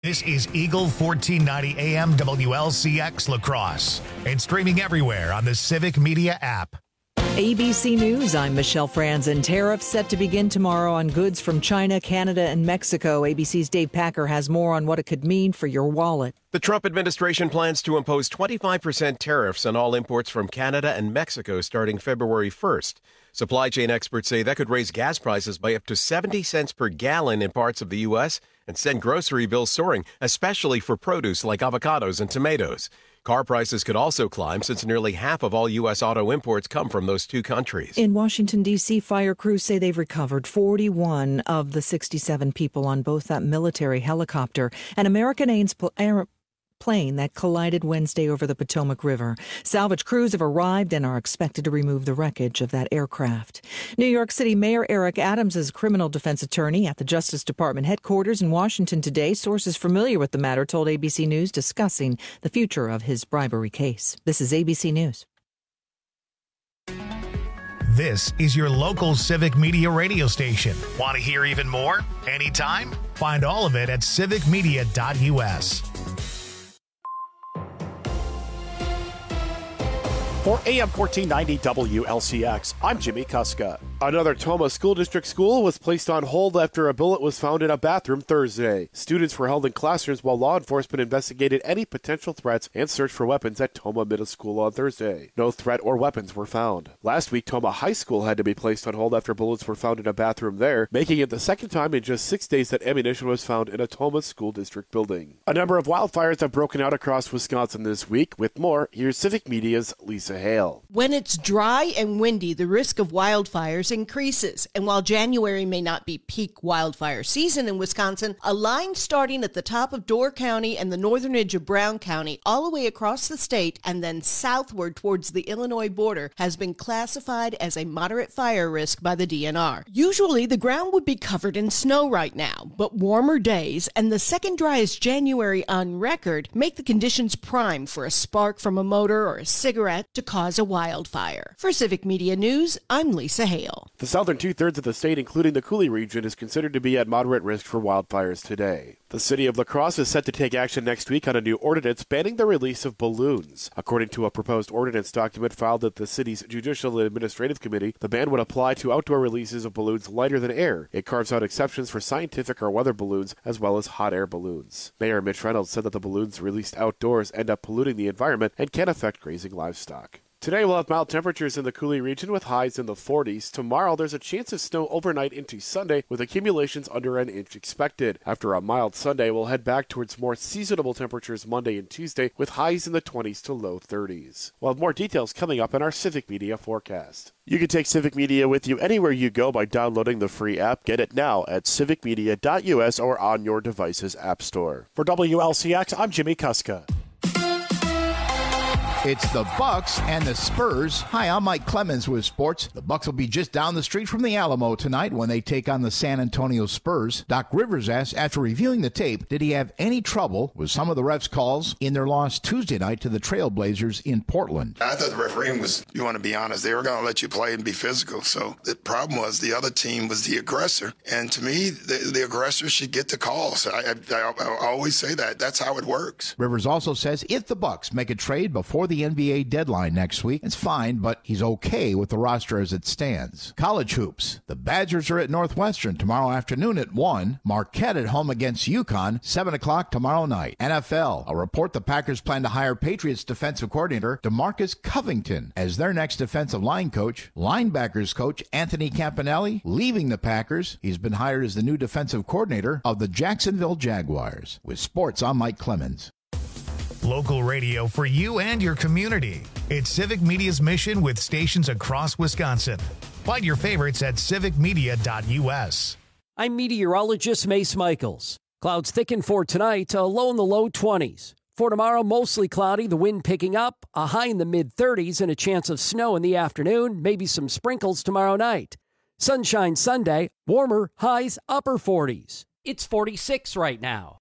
This is Eagle 1490 AM WLCX La Crosse and streaming everywhere on the Civic Media app. ABC News, I'm Michelle Franzen. Tariffs set to begin tomorrow on goods from China, Canada, and Mexico. ABC's Dave Packer has more on what it could mean for your wallet. The Trump administration plans to impose 25% tariffs on all imports from Canada and Mexico starting February 1st. Supply chain experts say that could raise gas prices by up to 70 cents per gallon in parts of the U.S. and send grocery bills soaring, especially for produce like avocados and tomatoes. Car prices could also climb since nearly half of all U.S. auto imports come from those two countries. In Washington, D.C., fire crews say they've recovered 41 of the 67 people on both that military helicopter and American plane that collided Wednesday over the Potomac River. Salvage crews have arrived and are expected to remove the wreckage of that aircraft. New York City Mayor Eric Adams is a criminal defense attorney at the Justice Department headquarters in Washington today. Sources familiar with the matter told ABC News discussing the future of his bribery case. This is ABC News. This is your local Civic Media radio station. Want to hear even more? Anytime? Find all of it at civicmedia.us. For AM 1490 WLCX, I'm Jimmy Kuska. Another Tomah School District school was placed on hold after a bullet was found in a bathroom Thursday. Students were held in classrooms while law enforcement investigated any potential threats and searched for weapons at Tomah Middle School on Thursday. No threat or weapons were found. Last week, Tomah High School had to be placed on hold after bullets were found in a bathroom there, making it the second time in just 6 days that ammunition was found in a Tomah School District building. A number of wildfires have broken out across Wisconsin this week. With more, here's Civic Media's Lisa Hale. When it's dry and windy, the risk of wildfires increases. And while January may not be peak wildfire season in Wisconsin, a line starting at the top of Door County and the northern edge of Brown County all the way across the state and then southward towards the Illinois border has been classified as a moderate fire risk by the DNR. Usually the ground would be covered in snow right now, but warmer days and the second driest January on record make the conditions prime for a spark from a motor or a cigarette to cause a wildfire. For Civic Media News, I'm Lisa Hale. The southern two-thirds of the state, including the Coulee region, is considered to be at moderate risk for wildfires today. The city of La Crosse is set to take action next week on a new ordinance banning the release of balloons. According to a proposed ordinance document filed at the city's Judicial and Administrative Committee, the ban would apply to outdoor releases of balloons lighter than air. It carves out exceptions for scientific or weather balloons as well as hot air balloons. Mayor Mitch Reynolds said that the balloons released outdoors end up polluting the environment and can affect grazing livestock. Today we'll have mild temperatures in the Coulee region with highs in the 40s. Tomorrow there's a chance of snow overnight into Sunday with accumulations under an inch expected. After a mild Sunday, we'll head back towards more seasonable temperatures Monday and Tuesday with highs in the 20s to low 30s. We'll have more details coming up in our Civic Media forecast. You can take Civic Media with you anywhere you go by downloading the free app. Get it now at civicmedia.us or on your device's app store. For WLCX, I'm Jimmy Kuska. It's the Bucks and the Spurs. Hi, I'm Mike Clemens with sports. The Bucks will be just down the street from the Alamo tonight when they take on the San Antonio Spurs. Doc Rivers asked, after reviewing the tape, did he have any trouble with some of the refs' calls in their loss Tuesday night to the Trailblazers in Portland? I thought the refereeing was, you want to be honest, they were going to let you play and be physical. So the problem was the other team was the aggressor. And to me, the aggressor should get the calls. I always say that. That's how it works. Rivers also says if the Bucks make a trade before the NBA deadline next week, it's fine, but he's okay with the roster as it stands. College hoops. The Badgers are at Northwestern tomorrow afternoon at 1. Marquette at home against UConn, 7 o'clock tomorrow night. NFL. A report the Packers plan to hire Patriots defensive coordinator DeMarcus Covington as their next defensive line coach. Linebackers coach Anthony Campanelli leaving the Packers. He's been hired as the new defensive coordinator of the Jacksonville Jaguars. With sports, I'm Mike Clemens. Local radio for you and your community. It's Civic Media's mission with stations across Wisconsin. Find your favorites at civicmedia.us. I'm meteorologist Mace Michaels. Clouds thicken for tonight, a low in the low 20s. For tomorrow, mostly cloudy, the wind picking up, a high in the mid-30s, and a chance of snow in the afternoon, maybe some sprinkles tomorrow night. Sunshine Sunday, warmer, highs upper 40s. It's 46 right now.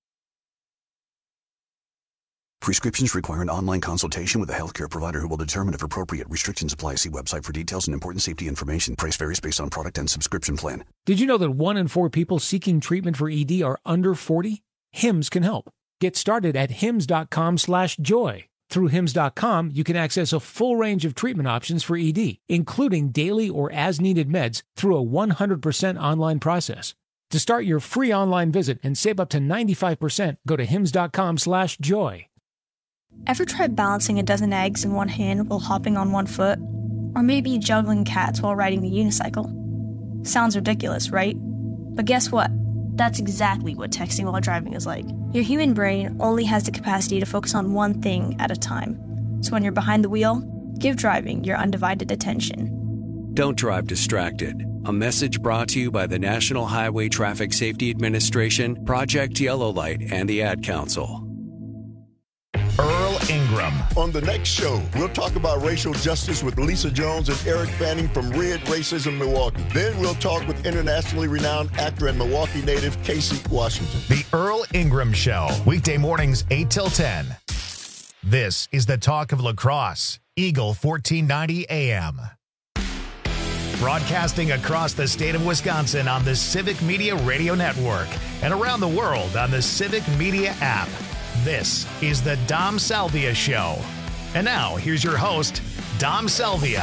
Prescriptions require an online consultation with a healthcare provider who will determine if appropriate. Restrictions apply. See website for details and important safety information. Price varies based on product and subscription plan. Did you know that 1 in 4 people seeking treatment for ED are under 40? Hims can help. Get started at hims.com/joy. Through hims.com, you can access a full range of treatment options for ED, including daily or as-needed meds through a 100% online process. To start your free online visit and save up to 95%, go to hims.com/joy. Ever tried balancing a dozen eggs in one hand while hopping on one foot? Or maybe juggling cats while riding a unicycle? Sounds ridiculous, right? But guess what? That's exactly what texting while driving is like. Your human brain only has the capacity to focus on one thing at a time. So when you're behind the wheel, give driving your undivided attention. Don't drive distracted. A message brought to you by the National Highway Traffic Safety Administration, Project Yellow Light, and the Ad Council. Earl Ingram. On the next show, we'll talk about racial justice with Lisa Jones and Eric Fanning from Red Racism Milwaukee. Then we'll talk with internationally renowned actor and Milwaukee native Casey Washington. The Earl Ingram Show, weekday mornings 8 till 10. This is the talk of lacrosse, Eagle 1490 AM. Broadcasting across the state of Wisconsin on the Civic Media Radio Network and around the world on the Civic Media app. This is the Dom Salvia Show. And now, here's your host, Dom Salvia.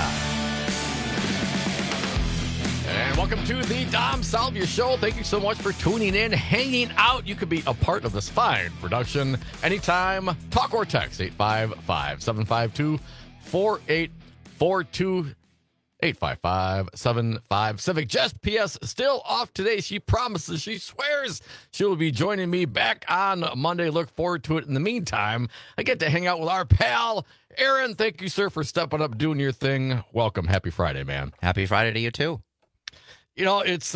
And welcome to the Dom Salvia Show. Thank you so much for tuning in, hanging out. You could be a part of this fine production anytime. Talk or text, 855-752-4842. 855-75 Civic. P.S. still off today. She promises, she swears she will be joining me back on Monday. Look forward to it. In the meantime, I get to hang out with our pal, Aaron. Thank you, sir, for stepping up, doing your thing. Welcome. Happy Friday, man. Happy Friday to you, too. You know, it's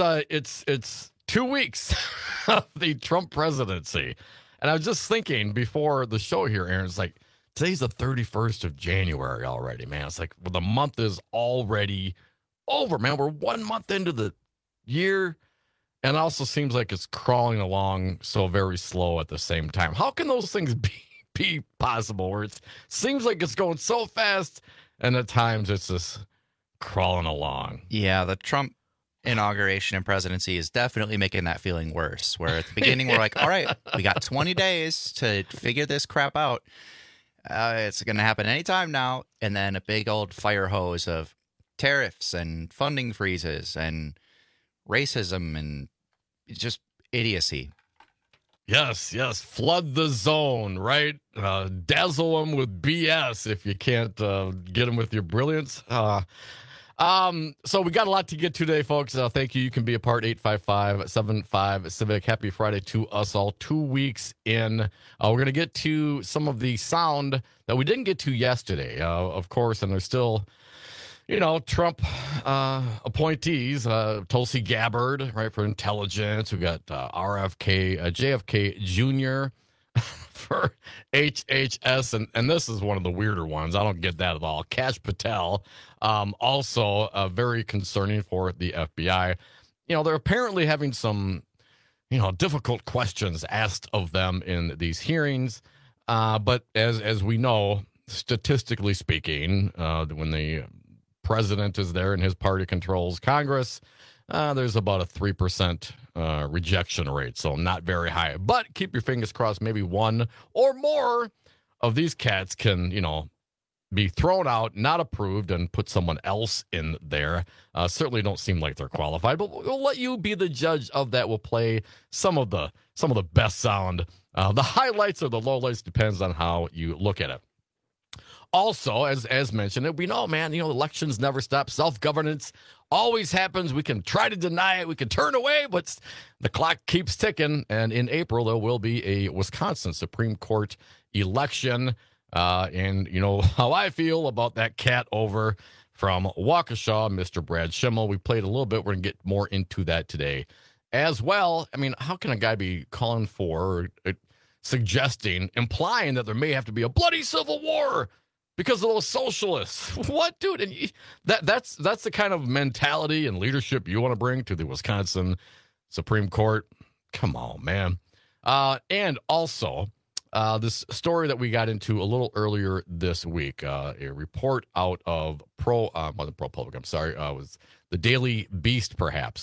2 weeks of the Trump presidency. And I was just thinking before the show here, Aaron, it's like, today's the 31st of January already, man. It's like, well, the month is already over, man. We're 1 month into the year, and it also seems like it's crawling along so very slow at the same time. How can those things be possible, where it seems like it's going so fast, and at times it's just crawling along? Yeah, the Trump inauguration and presidency is definitely making that feeling worse, where at the beginning we're like, all right, we got 20 days to figure this crap out. It's going to happen anytime now. And then a big old fire hose of tariffs and funding freezes and racism and just idiocy. Yes. Flood the zone, right? Dazzle them with BS if you can't get them with your brilliance. So we got a lot to get to today, folks. Thank you. You can be a part, 855-75-CIVIC. Happy Friday to us all. 2 weeks in. We're going to get to some of the sound that we didn't get to yesterday, of course, and there's still, Trump appointees, Tulsi Gabbard, right, for intelligence. We got JFK Jr., for HHS, and this is one of the weirder ones. I don't get that at all. Kash Patel, also very concerning for the FBI. They're apparently having some, difficult questions asked of them in these hearings. But as we know, statistically speaking, when the president is there and his party controls Congress, there's about a 3% rejection rate, so not very high. But keep your fingers crossed, maybe one or more of these cats can, be thrown out, not approved, and put someone else in there. Certainly don't seem like they're qualified, but we'll let you be the judge of that. We'll play some of the best sound. The highlights or the lowlights depends on how you look at it. Also, as mentioned, we know, man, elections never stop. Self-governance always happens. We can try to deny it. We can turn away, but the clock keeps ticking. And in April, there will be a Wisconsin Supreme Court election. And you know how I feel about that cat over from Waukesha, Mr. Brad Schimmel. We played a little bit. We're going to get more into that today as well. I mean, how can a guy be calling for, suggesting, implying that there may have to be a bloody civil war because of those socialists? What, dude? And that's the kind of mentality and leadership you want to bring to the Wisconsin Supreme Court? Come on, man. And also, this story that we got into a little earlier this week, a report out of wasn't ProPublica, I'm sorry, was the Daily Beast, perhaps,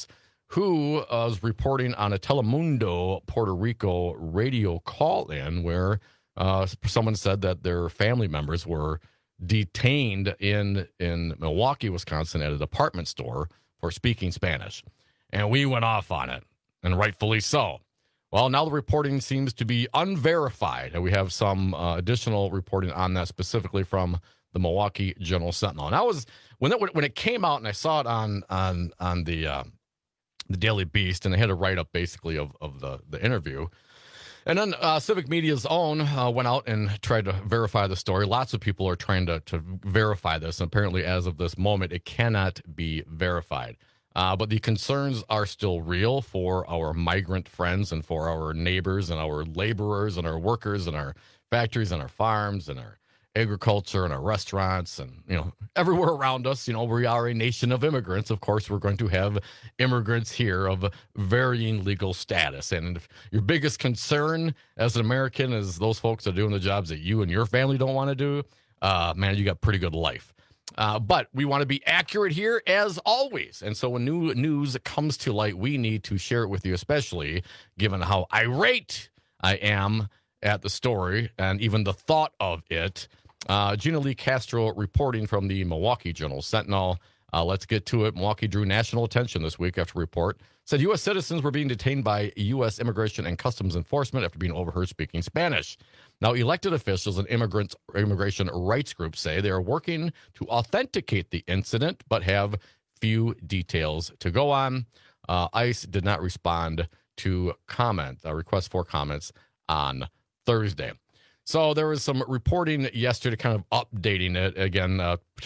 who was reporting on a Telemundo Puerto Rico radio call-in where someone said that their family members were detained in Milwaukee, Wisconsin at a department store for speaking Spanish. And we went off on it, and rightfully so. Well, now the reporting seems to be unverified, and we have some additional reporting on that, specifically from the Milwaukee Journal Sentinel. And I was when it came out, and I saw it on the Daily Beast, and they had a write-up basically of the interview. And then Civic Media's own went out and tried to verify the story. Lots of people are trying to verify this, and apparently as of this moment, it cannot be verified. But the concerns are still real for our migrant friends and for our neighbors and our laborers and our workers and our factories and our farms and our agriculture and our restaurants and, everywhere around us. We are a nation of immigrants. Of course, we're going to have immigrants here of varying legal status. And if your biggest concern as an American is those folks that are doing the jobs that you and your family don't want to do, man, you got pretty good life. But we want to be accurate here as always. And so when new news comes to light, we need to share it with you, especially given how irate I am at the story and even the thought of it. Gina Lee Castro reporting from the Milwaukee Journal Sentinel. Let's get to it. Milwaukee drew national attention this week after a report said U.S. citizens were being detained by U.S. Immigration and Customs Enforcement after being overheard speaking Spanish. Now, elected officials and immigration rights groups say they are working to authenticate the incident, but have few details to go on. ICE did not respond to request for comments on Thursday. So there was some reporting yesterday kind of updating it. Again,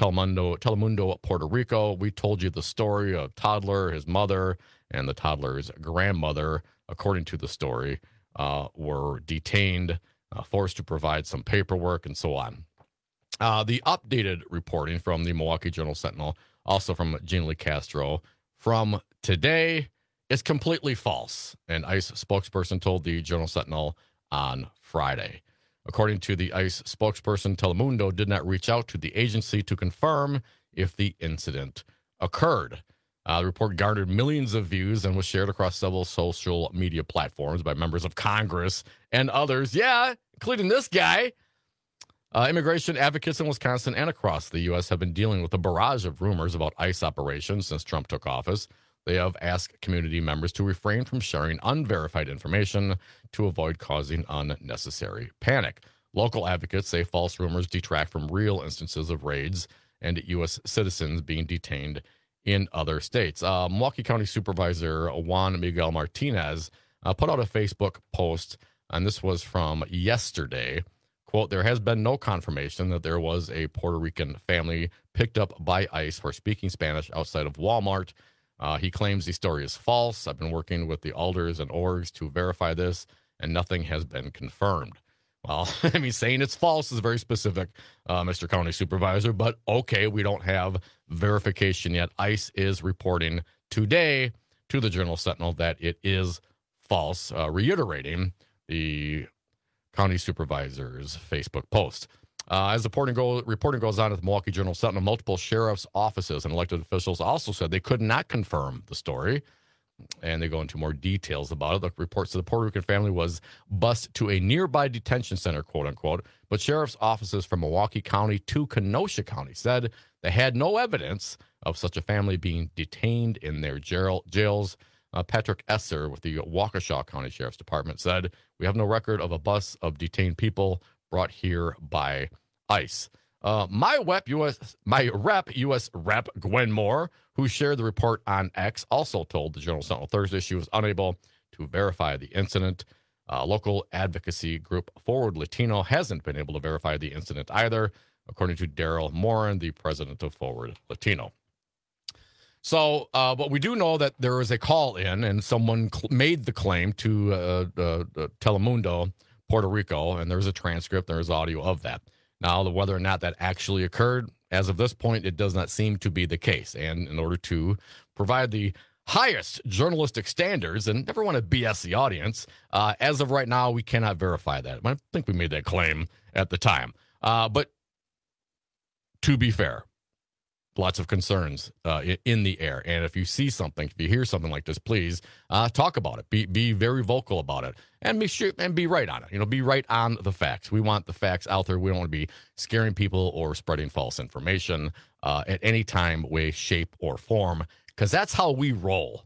Telemundo Puerto Rico, we told you the story of toddler, his mother, and the toddler's grandmother, according to the story, were detained, forced to provide some paperwork, and so on. The updated reporting from the Milwaukee Journal Sentinel, also from Gina Lee Castro, from today is completely false, an ICE spokesperson told the Journal Sentinel on Friday. According to the ICE spokesperson, Telemundo did not reach out to the agency to confirm if the incident occurred. The report garnered millions of views and was shared across several social media platforms by members of Congress and others. Yeah, including this guy. Immigration advocates in Wisconsin and across the U.S. have been dealing with a barrage of rumors about ICE operations since Trump took office. They have asked community members to refrain from sharing unverified information to avoid causing unnecessary panic. Local advocates say false rumors detract from real instances of raids and U.S. citizens being detained in other states. Milwaukee County Supervisor Juan Miguel Martinez put out a Facebook post, and this was from yesterday. Quote, there has been no confirmation that there was a Puerto Rican family picked up by ICE for speaking Spanish outside of Walmart. He claims the story is false. I've been working with the alders and orgs to verify this, and nothing has been confirmed. Well, saying it's false is very specific, Mr. County Supervisor, but okay, we don't have verification yet. ICE is reporting today to the Journal Sentinel that it is false, reiterating the county supervisor's Facebook post. As the reporting goes on at the Milwaukee Journal Sentinel, multiple sheriff's offices and elected officials also said they could not confirm the story, and they go into more details about it. The report said the Puerto Rican family was bused to a nearby detention center, quote unquote, but sheriff's offices from Milwaukee County to Kenosha County said they had no evidence of such a family being detained in their jails. Patrick Esser with the Waukesha County Sheriff's Department said, we have no record of a bus of detained people brought here by ICE. My rep, U.S. Rep Gwen Moore, who shared the report on X, also told the Journal Sentinel Thursday she was unable to verify the incident. Local advocacy group Forward Latino hasn't been able to verify the incident either, according to Daryl Morin, the president of Forward Latino. So, but we do know that there is a call in, and someone made the claim to Telemundo Puerto Rico, and there's a transcript, there's audio of that. Now, whether or not that actually occurred, as of this point, it does not seem to be the case. And in order to provide the highest journalistic standards, and never want to BS the audience, as of right now, we cannot verify that. I think we made that claim at the time. But to be fair, lots of concerns in the air. And if you see something, if you hear something like this, please talk about it. Be very vocal about it, and be right on it. Be right on the facts. We want the facts out there. We don't want to be scaring people or spreading false information at any time, way, shape, or form, because that's how we roll.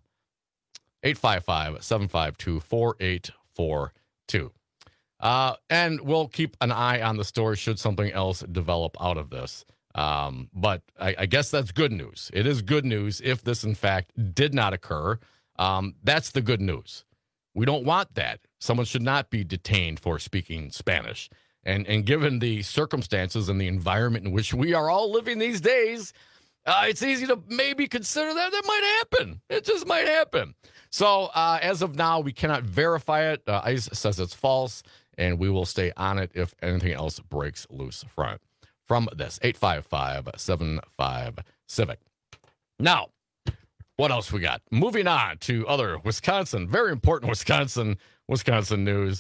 855-752-4842. And we'll keep an eye on the story should something else develop out of this. But I guess that's good news. It is good news if this, in fact, did not occur. That's the good news. We don't want that. Someone should not be detained for speaking Spanish. And given the circumstances and the environment in which we are all living these days, it's easy to maybe consider that might happen. It just might happen. So as of now, we cannot verify it. ICE says it's false, and we will stay on it if anything else breaks loose from this. 855-75-CIVIC. Now, what else we got? Moving on to other Wisconsin, very important Wisconsin news.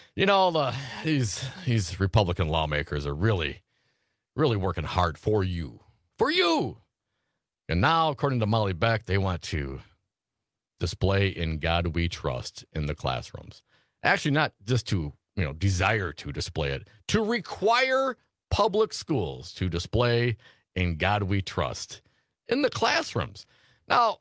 These Republican lawmakers are really, really working hard for you. And now, according to Molly Beck, they want to display "In God We Trust" in the classrooms. Actually, not just to, desire to display it, to require public schools to display "In God We Trust" in the classrooms. Now,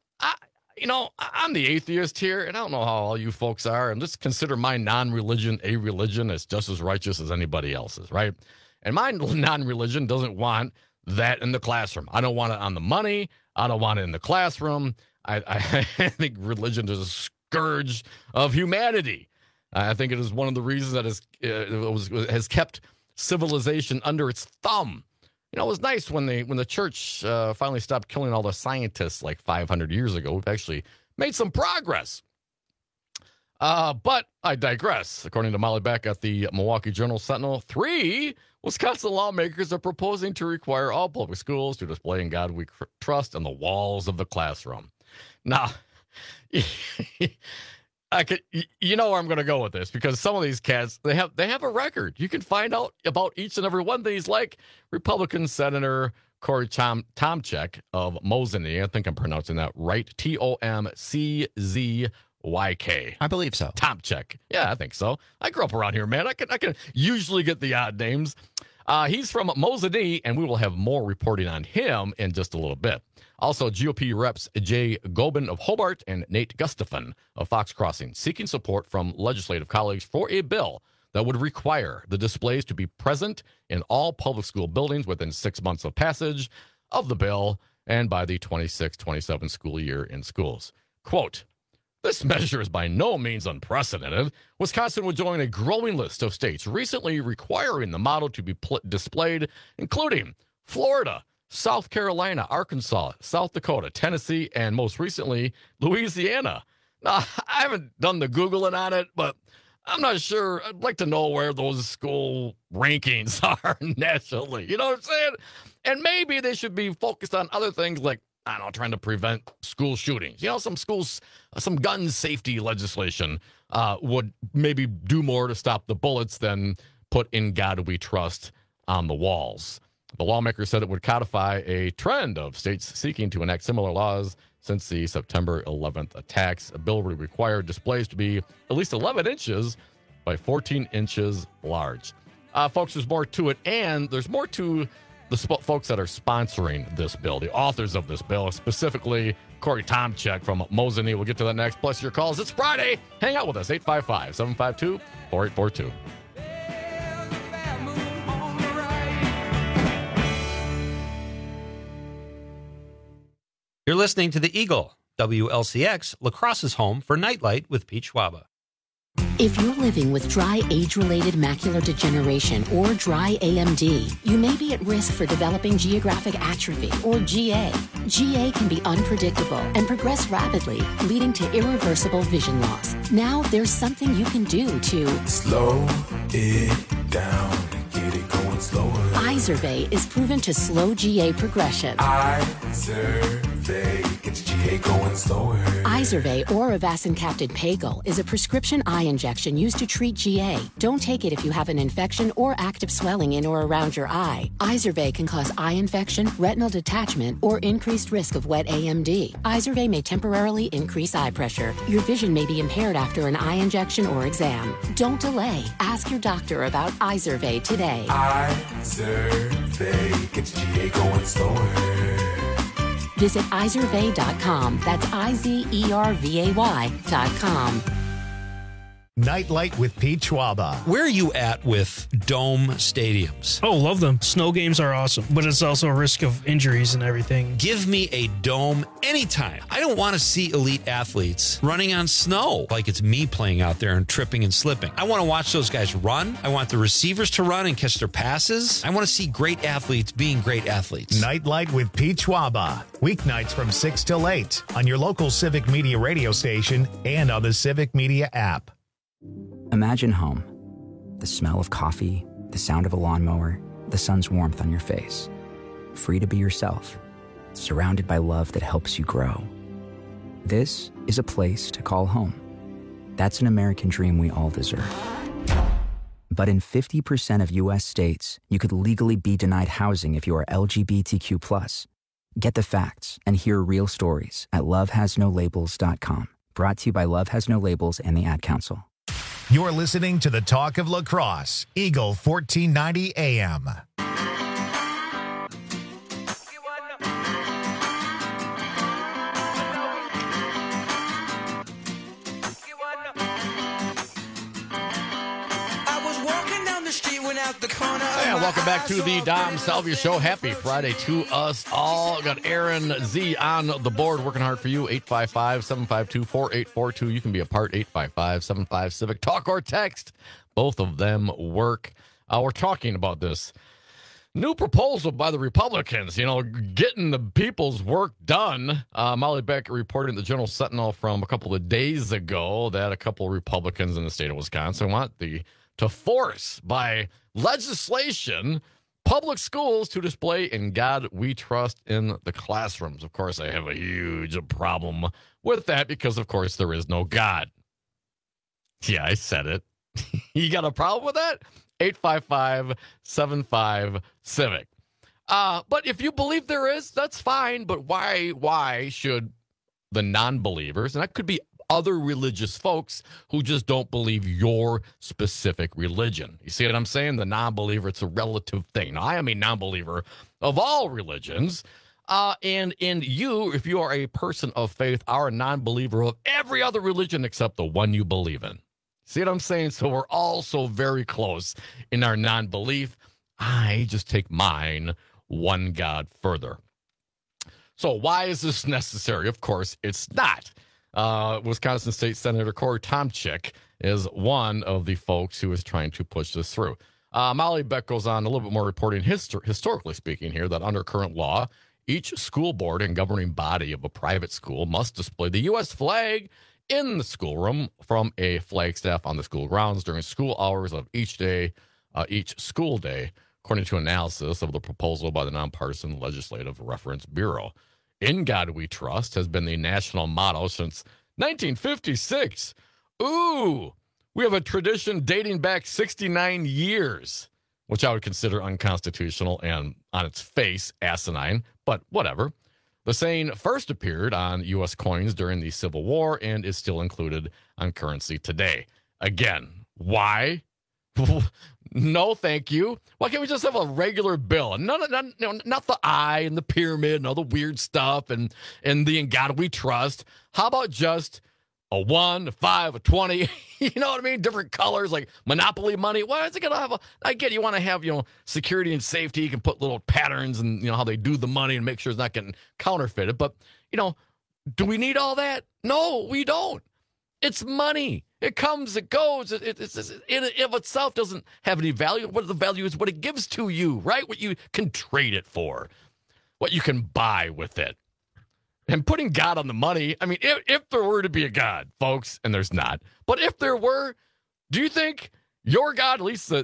I'm the atheist here, and I don't know how all you folks are, and just consider my non-religion a religion as just as righteous as anybody else's, right? And my non-religion doesn't want that in the classroom. I don't want it on the money. I don't want it in the classroom. I think religion is a scourge of humanity. I think it is one of the reasons that has kept civilization under its thumb. It was nice when the church finally stopped killing all the scientists like 500 years ago. We've actually made some progress. But I digress. According to Molly Beck at the Milwaukee Journal-Sentinel, 3 Wisconsin lawmakers are proposing to require all public schools to display "In God We Trust" on the walls of the classroom. Now, where I'm going to go with this, because some of these cats, they have a record. You can find out about each and every one of these, like Republican Senator Corey Tomczyk of Mosinee. I think I'm pronouncing that right. Tomczyk. I believe so. Tomczyk. Yeah, I think so. I grew up around here, man. I can usually get the odd names. He's from Mosinee, and we will have more reporting on him in just a little bit. Also, GOP reps Jay Gobin of Hobart and Nate Gustafson of Fox Crossing seeking support from legislative colleagues for a bill that would require the displays to be present in all public school buildings within 6 months of passage of the bill and by the 26-27 school year in schools. Quote, "This measure is by no means unprecedented. Wisconsin would join a growing list of states recently requiring the motto to be displayed, including Florida, South Carolina, Arkansas, South Dakota, Tennessee, and most recently, Louisiana." Now, I haven't done the Googling on it, but I'm not sure. I'd like to know where those school rankings are nationally. You know what I'm saying? And maybe they should be focused on other things like, I don't know, trying to prevent school shootings. Some schools, some gun safety legislation would maybe do more to stop the bullets than put "In God We Trust" on the walls. The lawmaker said it would codify a trend of states seeking to enact similar laws since the September 11th attacks. A bill would require displays to be at least 11 inches by 14 inches large. Folks, there's more to it, and there's more to the folks that are sponsoring this bill, the authors of this bill, specifically Corey Tomczyk from Mosinee. We'll get to that next, plus your calls. It's Friday. Hang out with us, 855-752-4842. You're listening to The Eagle, WLCX, La Crosse's home for Nightlight with Pete Schwaba. If you're living with dry age-related macular degeneration or dry AMD, you may be at risk for developing geographic atrophy or GA. GA can be unpredictable and progress rapidly, leading to irreversible vision loss. Now there's something you can do to slow it down and get it going slower. Izervay is proven to slow GA progression. Izervay. Izervay gets GA going slower. Izervay or avacincaptad Pagel is a prescription eye injection used to treat GA. Don't take it if you have an infection or active swelling in or around your eye. Izervay can cause eye infection, retinal detachment, or increased risk of wet AMD. Izervay may temporarily increase eye pressure. Your vision may be impaired after an eye injection or exam. Don't delay. Ask your doctor about Izervay today. Izervay gets GA going slower. Visit Izervay.com. That's IZERVAY.com. Nightlight with Pete Schwaba. Where are you at with dome stadiums? Oh, love them. Snow games are awesome, but it's also a risk of injuries and everything. Give me a dome anytime. I don't want to see elite athletes running on snow like it's me playing out there and tripping and slipping. I want to watch those guys run. I want the receivers to run and catch their passes. I want to see great athletes being great athletes. Nightlight with Pete Schwaba. Weeknights from 6 till 8 on your local Civic Media radio station and on the Civic Media app. Imagine home. The smell of coffee, the sound of a lawnmower, the sun's warmth on your face. Free to be yourself, surrounded by love that helps you grow. This is a place to call home. That's an American dream we all deserve. But in 50% of U.S. states, you could legally be denied housing if you are LGBTQ+. Get the facts and hear real stories at lovehasnolabels.com. Brought to you by Love Has No Labels and the Ad Council. You're listening to the Talk of Lacrosse, Eagle 1490 AM. Yeah, welcome back to the Dom Salvia Show. Happy Friday to us all. Got Aaron Z on the board working hard for you. 855-752-4842. You can be a part. 855-75-CIVIC. Talk or text. Both of them work. We're talking about this new proposal by the Republicans, getting the people's work done. Molly Beck reported in the Journal Sentinel from a couple of days ago that a couple of Republicans in the state of Wisconsin want to force by legislation public schools to display "In God We Trust" in the classrooms. Of course, I have a huge problem with that because, of course, there is no God. Yeah, I said it. You got a problem with that? 855-75-CIVIC. But if you believe there is, that's fine. But why should the non-believers, and that could be other religious folks who just don't believe your specific religion. You see what I'm saying? The non-believer, it's a relative thing. Now, I am a non-believer of all religions. And you, if you are a person of faith, are a non-believer of every other religion except the one you believe in. See what I'm saying? So we're all so very close in our non-belief. I just take mine one God further. So why is this necessary? Of course, it's not. Wisconsin State Senator Corey Tomczyk is one of the folks who is trying to push this through. Molly Beck goes on a little bit more reporting, historically speaking here, that under current law, each school board and governing body of a private school must display the U.S. flag in the schoolroom from a flagstaff on the school grounds during school hours of each school day, according to analysis of the proposal by the Nonpartisan Legislative Reference Bureau. "In God We Trust" has been the national motto since 1956. Ooh, we have a tradition dating back 69 years, which I would consider unconstitutional and on its face asinine, but whatever. The saying first appeared on U.S. coins during the Civil War and is still included on currency today. Again, why? No, thank you. Why can't we just have a regular bill? Not the eye and the pyramid and all the weird stuff and the "In God We Trust." How about just a 1, a 5, a 20? You know what I mean? Different colors, like Monopoly money. Why is it going to have I get you want to have, security and safety. You can put little patterns and, how they do the money and make sure it's not getting counterfeited. But, do we need all that? No, we don't. It's money. It comes, it goes. It's in and of itself doesn't have any value. What the value is what it gives to you, right? What you can trade it for, what you can buy with it. And putting God on the money, I mean, if there were to be a God, folks, and there's not, but if there were, do you think your God, at least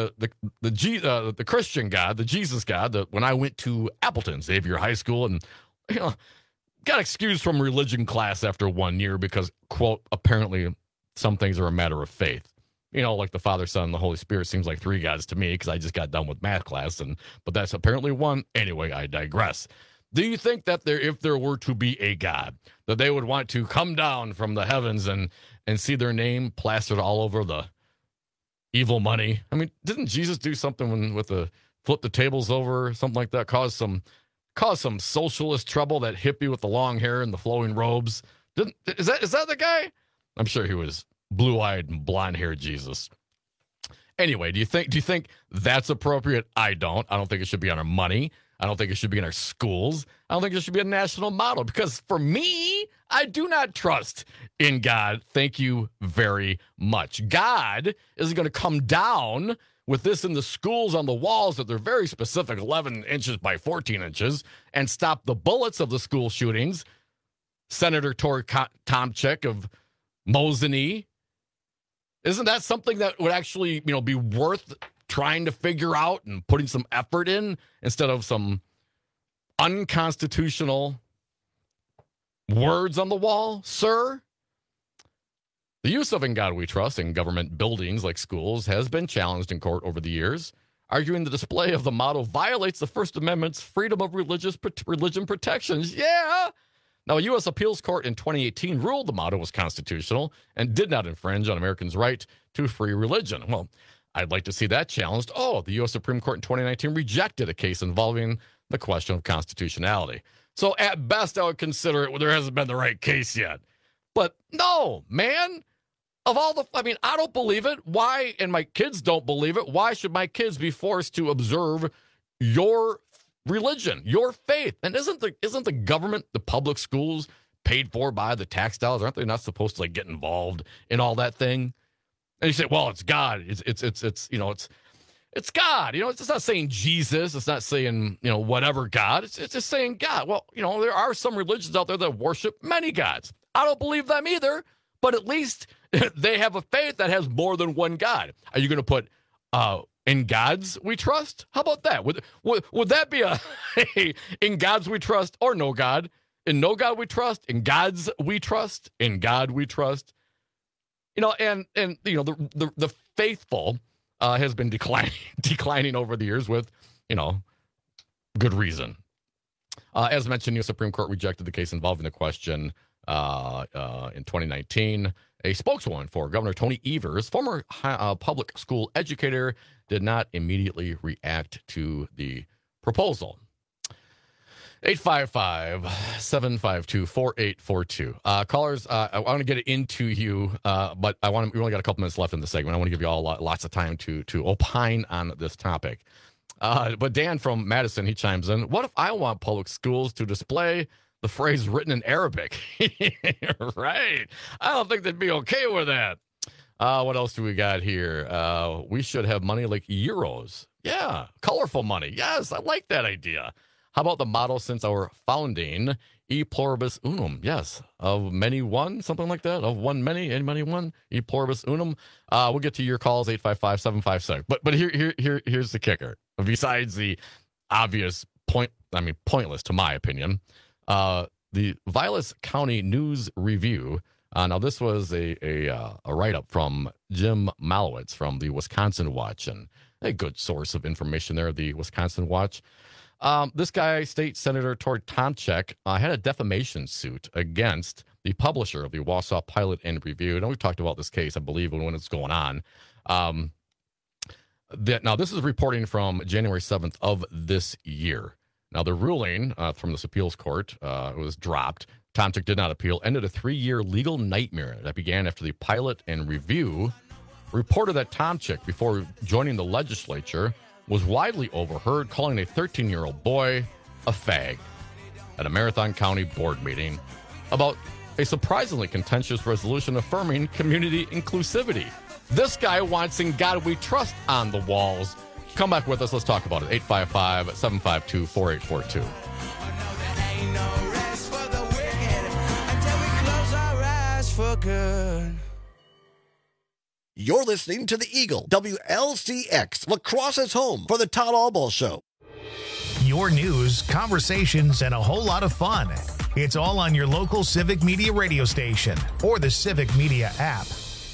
the Christian God, the Jesus God, when I went to Appleton Xavier High School, and got excused from religion class after 1 year because, quote, apparently some things are a matter of faith. You know, like the Father, Son, and the Holy Spirit seems like 3 gods to me because I just got done with math class, but that's apparently 1. Anyway, I digress. Do you think that if there were to be a God, that they would want to come down from the heavens and see their name plastered all over the evil money? I mean, didn't Jesus do something with the flip the tables over, something like that, cause some socialist trouble, that hippie with the long hair and the flowing robes? Is that the guy? I'm sure he was blue-eyed and blonde-haired Jesus. Anyway, do you think that's appropriate? I don't. I don't think it should be on our money. I don't think it should be in our schools. I don't think it should be a national model, because for me, I do not trust in God. Thank you very much. God isn't going to come down with this in the schools on the walls that they're very specific, 11 inches by 14 inches, and stop the bullets of the school shootings. Senator Tori Tomczyk of Mosinee. Isn't that something that would actually, be worth trying to figure out and putting some effort in, instead of some unconstitutional words on the wall, sir? The use of "In God We Trust" in government buildings like schools has been challenged in court over the years, arguing the display of the motto violates the First Amendment's freedom of religion protections. Yeah. Now, a U.S. appeals court in 2018 ruled the motto was constitutional and did not infringe on Americans' right to free religion. Well, I'd like to see that challenged. Oh, the U.S. Supreme Court in 2019 rejected a case involving the question of constitutionality. So at best, I would consider it, there hasn't been the right case yet. But no, man. I don't believe it. Why? And my kids don't believe it. Why should my kids be forced to observe your religion, your faith? And isn't the government, the public schools, paid for by the tax dollars? Aren't they not supposed to get involved in all that thing? And you say, well, it's God. It's God. It's not saying Jesus. It's not saying, whatever God. It's just saying God. Well, there are some religions out there that worship many gods. I don't believe them either, but at least they have a faith that has more than one God. Are you going to put "In Gods We Trust"? How about that? Would that be a "In Gods We Trust" or "No God"? In "No God We Trust," "In Gods We Trust," "In God We Trust." The faithful has been declining over the years with, good reason. As mentioned, the Supreme Court rejected the case involving the question in 2019. A spokeswoman for Governor Tony Evers, former public school educator, did not immediately react to the proposal. 855-752-4842. Callers, I want to get it into you, but we only got a couple minutes left in the segment. I want to give you all lots of time to opine on this topic. But Dan from Madison, he chimes in. What if I want public schools to display the phrase written in Arabic? Right. I don't think they'd be okay with that. What else do we got here? We should have money like euros. Yeah. Colorful money. Yes, I like that idea. How about the motto since our founding, E pluribus unum? Yes, of many one, something like that. Of one many, and many one, E pluribus unum. We'll get to your calls, 855-756. But here's the kicker. Besides the obvious pointless to my opinion, the Vilas County News Review. Now this was a write-up from Jim Malowitz from the Wisconsin Watch, and a good source of information there, the Wisconsin Watch. This guy, State Senator Tori Tomczyk, had a defamation suit against the publisher of the Wausau Pilot and Review. And we've talked about this case, I believe, when it's going on. Now, this is reporting from January 7th of this year. Now, the ruling from this appeals court was dropped. Tomczyk did not appeal, ended a 3-year legal nightmare that began after the Pilot and Review reported that Tomczyk, before joining the legislature, was widely overheard calling a 13-year-old boy a fag at a Marathon County board meeting about a surprisingly contentious resolution affirming community inclusivity. This guy wants "In God We Trust" on the walls. Come back with us. Let's talk about it. 855-752-4842. You're listening to The Eagle, WLCX, La Crosse's home for the Todd Albaugh Show. your news, conversations, and a whole lot of fun. It's all on your local Civic Media radio station or the Civic Media app.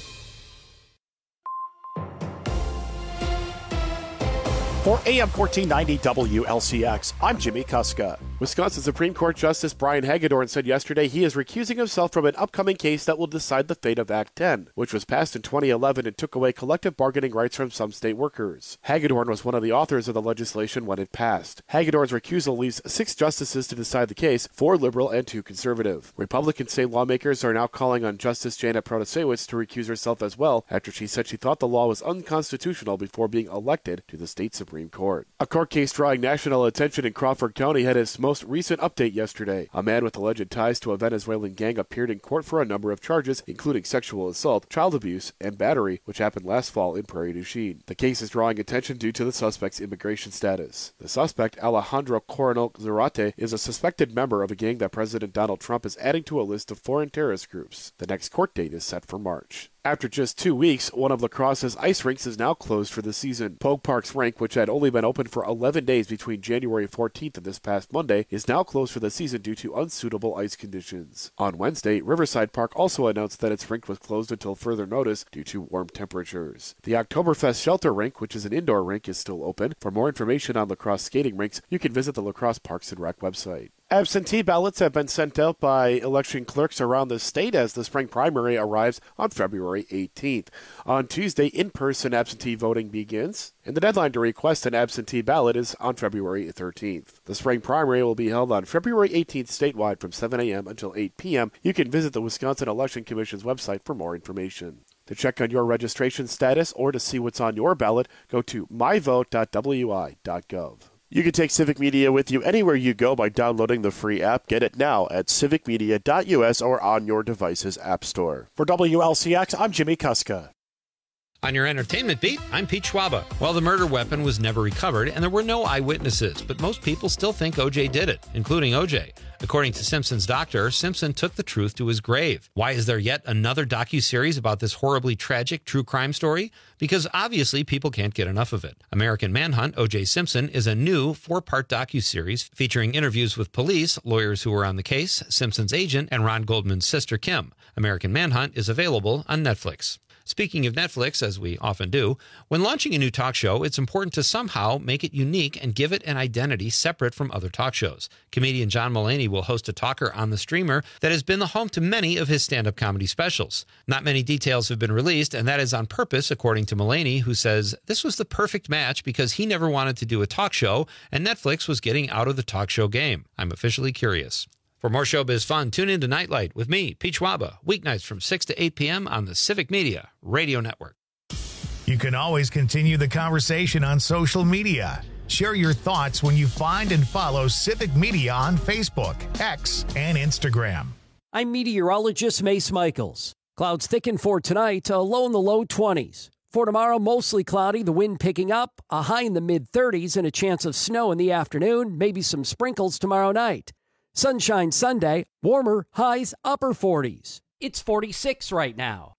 For AM 1490 WLCX, I'm Jimmy Kuska. Wisconsin Supreme Court Justice Brian Hagedorn said yesterday he is recusing himself from an upcoming case that will decide the fate of Act 10, which was passed in 2011 and took away collective bargaining rights from some state workers. Hagedorn was one of the authors of the legislation when it passed. Hagedorn's recusal leaves 6 justices to decide the case, 4 liberal and 2 conservative. Republican state lawmakers are now calling on Justice Janet Protasiewicz to recuse herself as well after she said she thought the law was unconstitutional before being elected to the state Supreme Court. A court case drawing national attention in Crawford County had its most recent update yesterday. A man with alleged ties to a Venezuelan gang appeared in court for a number of charges, including sexual assault, child abuse, and battery, which happened last fall in Prairie du Chien. The case is drawing attention due to the suspect's immigration status. The suspect, Alejandro Coronel Zarate, is a suspected member of a gang that President Donald Trump is adding to a list of foreign terrorist groups. The next court date is set for March. After just 2 weeks, one of La Crosse's ice rinks is now closed for the season. Pogue Park's rink, which had only been open for 11 days between January 14th and this past Monday, is now closed for the season due to unsuitable ice conditions. On Wednesday, Riverside Park also announced that its rink was closed until further notice due to warm temperatures. The Oktoberfest Shelter Rink, which is an indoor rink, is still open. For more information on La Crosse skating rinks, you can visit the La Crosse Parks and Rec website. Absentee ballots have been sent out by election clerks around the state as the spring primary arrives on February 18th. On Tuesday, in-person absentee voting begins, and the deadline to request an absentee ballot is on February 13th. The spring primary will be held on February 18th statewide from 7 a.m. until 8 p.m. You can visit the Wisconsin Election Commission's website for more information. To check on your registration status or to see what's on your ballot, go to myvote.wi.gov. You can take Civic Media with you anywhere you go by downloading the free app. Get it now at civicmedia.us or on your device's app store. For WLCX, I'm Jimmy Kuska. On your entertainment beat, I'm Pete Schwaba. Well, the murder weapon was never recovered, and there were no eyewitnesses, but most people still think O.J. did it, including O.J. According to Simpson's doctor, Simpson took the truth to his grave. Why is there yet another docuseries about this horribly tragic true crime story? Because obviously people can't get enough of it. American Manhunt, O.J. Simpson, is a new 4-part docuseries featuring interviews with police, lawyers who were on the case, Simpson's agent, and Ron Goldman's sister, Kim. American Manhunt is available on Netflix. Speaking of Netflix, as we often do, when launching a new talk show, it's important to somehow make it unique and give it an identity separate from other talk shows. Comedian John Mulaney will host a talker on the streamer that has been the home to many of his stand-up comedy specials. Not many details have been released, and that is on purpose, according to Mulaney, who says this was the perfect match because he never wanted to do a talk show, and Netflix was getting out of the talk show game. I'm officially curious. For more showbiz fun, tune in to Nightlight with me, Pete Schwaba, weeknights from 6 to 8 p.m. on the Civic Media Radio Network. You can always continue the conversation on social media. Share your thoughts when you find and follow Civic Media on Facebook, X, and Instagram. I'm meteorologist Mace Michaels. Clouds thicken for tonight, a low in the low 20s. For tomorrow, mostly cloudy, the wind picking up, a high in the mid-30s, and a chance of snow in the afternoon, maybe some sprinkles tomorrow night. Sunshine Sunday, warmer, highs upper 40s. It's 46 right now.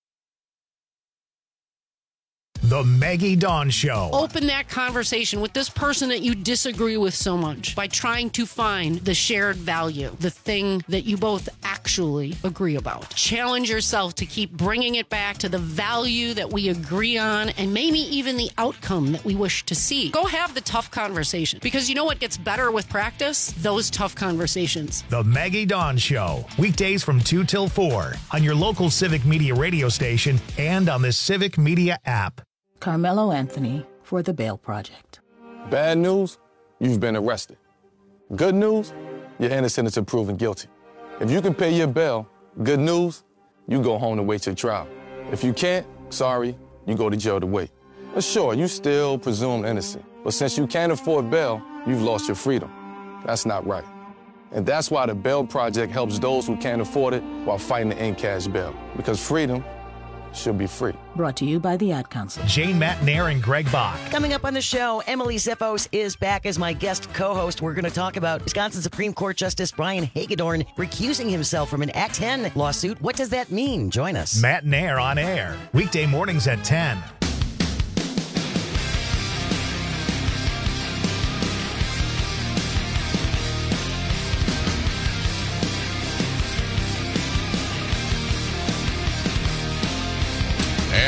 The Maggie Dawn Show. Open that conversation with this person that you disagree with so much by trying to find the shared value, the thing that you both actually agree about. Challenge yourself to keep bringing it back to the value that we agree on and maybe even the outcome that we wish to see. Go have the tough conversation, because you know what gets better with practice? Those tough conversations. The Maggie Dawn Show. Weekdays from 2 till 4 on your local Civic Media radio station and on the Civic Media app. Carmelo Anthony for the Bail Project. Bad news, you've been arrested. Good news, you're innocent until proven guilty. If you can pay your bail, good news, you go home to wait your trial. If you can't, sorry, you go to jail to wait. But sure, you still presumed innocent. But since you can't afford bail, you've lost your freedom. That's not right. And that's why the Bail Project helps those who can't afford it while fighting to end cash bail. Because freedom should be free. Brought to you by the Ad Council. Jane Matnair and Greg Bach. Coming up on the show, Emily Ziffos is back as my guest co-host. We're going to talk about Wisconsin Supreme Court Justice Brian Hagedorn recusing himself from an Act 10 lawsuit. What does that mean? Join us. Matnair on air. Weekday mornings at 10.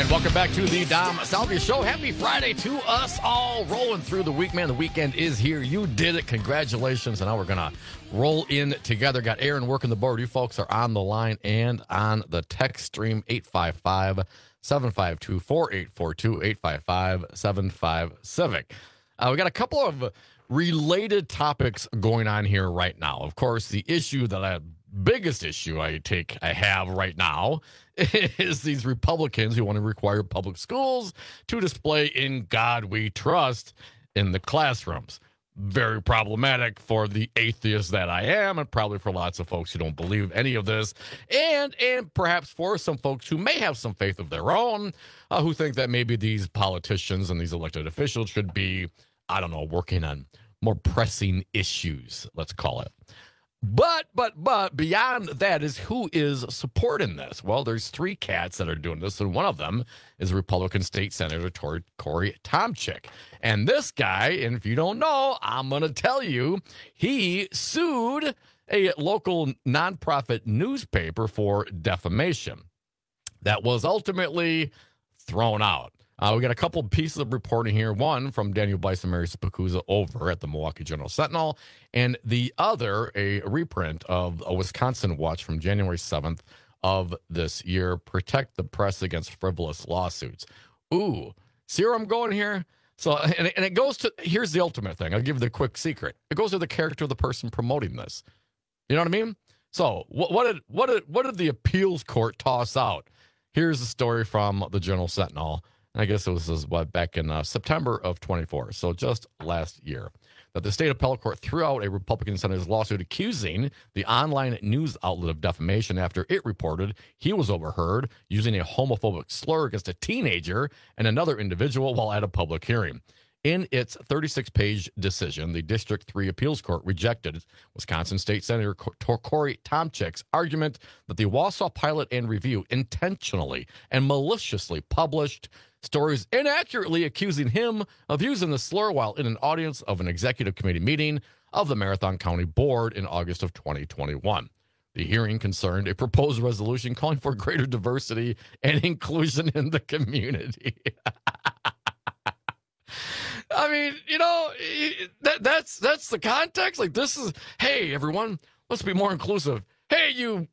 And welcome back to the Dom Salvia Show. Happy Friday to us all. Rolling through the week, man. The weekend is here. You did it. Congratulations. And now we're going to roll in together. Got Aaron working the board. You folks are on the line and on the text stream, 855-752-4842, 855-75-CIVIC. We got a couple of related topics going on here right now. Of course, the biggest issue I have right now is these Republicans who want to require public schools to display "In God We Trust" in the classrooms. Very problematic for the atheist that I am, and probably for lots of folks who don't believe any of this, and perhaps for some folks who may have some faith of their own, who think that maybe these politicians and these elected officials should be, I don't know, working on more pressing issues, let's call it. But beyond that is who is supporting this. Well, there's three cats that are doing this, and one of them is Republican State Senator Corey Tomczyk. And this guy, and if you don't know, I'm going to tell you, he sued a local nonprofit newspaper for defamation. That was ultimately thrown out. We got a couple of pieces of reporting here. One from Daniel Bison, Mary Spacuzza over at the Milwaukee Journal-Sentinel, and the other a reprint of a Wisconsin Watch from January 7th of this year. Protect the press against frivolous lawsuits. Ooh, see where I'm going here? So, and it goes to, here's the ultimate thing. I'll give you the quick secret. It goes to the character of the person promoting this. You know what I mean? So, what did the appeals court toss out? Here's the story from the Journal-Sentinel. I guess it was back in September of 24, so just last year, that the state appellate court threw out a Republican senator's lawsuit accusing the online news outlet of defamation after it reported he was overheard using a homophobic slur against a teenager and another individual while at a public hearing. In its 36-page decision, the District 3 Appeals Court rejected Wisconsin State Senator Corey Tomczyk's argument that the Wausau Pilot and Review intentionally and maliciously published stories inaccurately accusing him of using the slur while in an audience of an executive committee meeting of the Marathon County Board in August of 2021. The hearing concerned a proposed resolution calling for greater diversity and inclusion in the community. I mean, you know, that's the context. Like, this is, hey, everyone, let's be more inclusive. Hey, you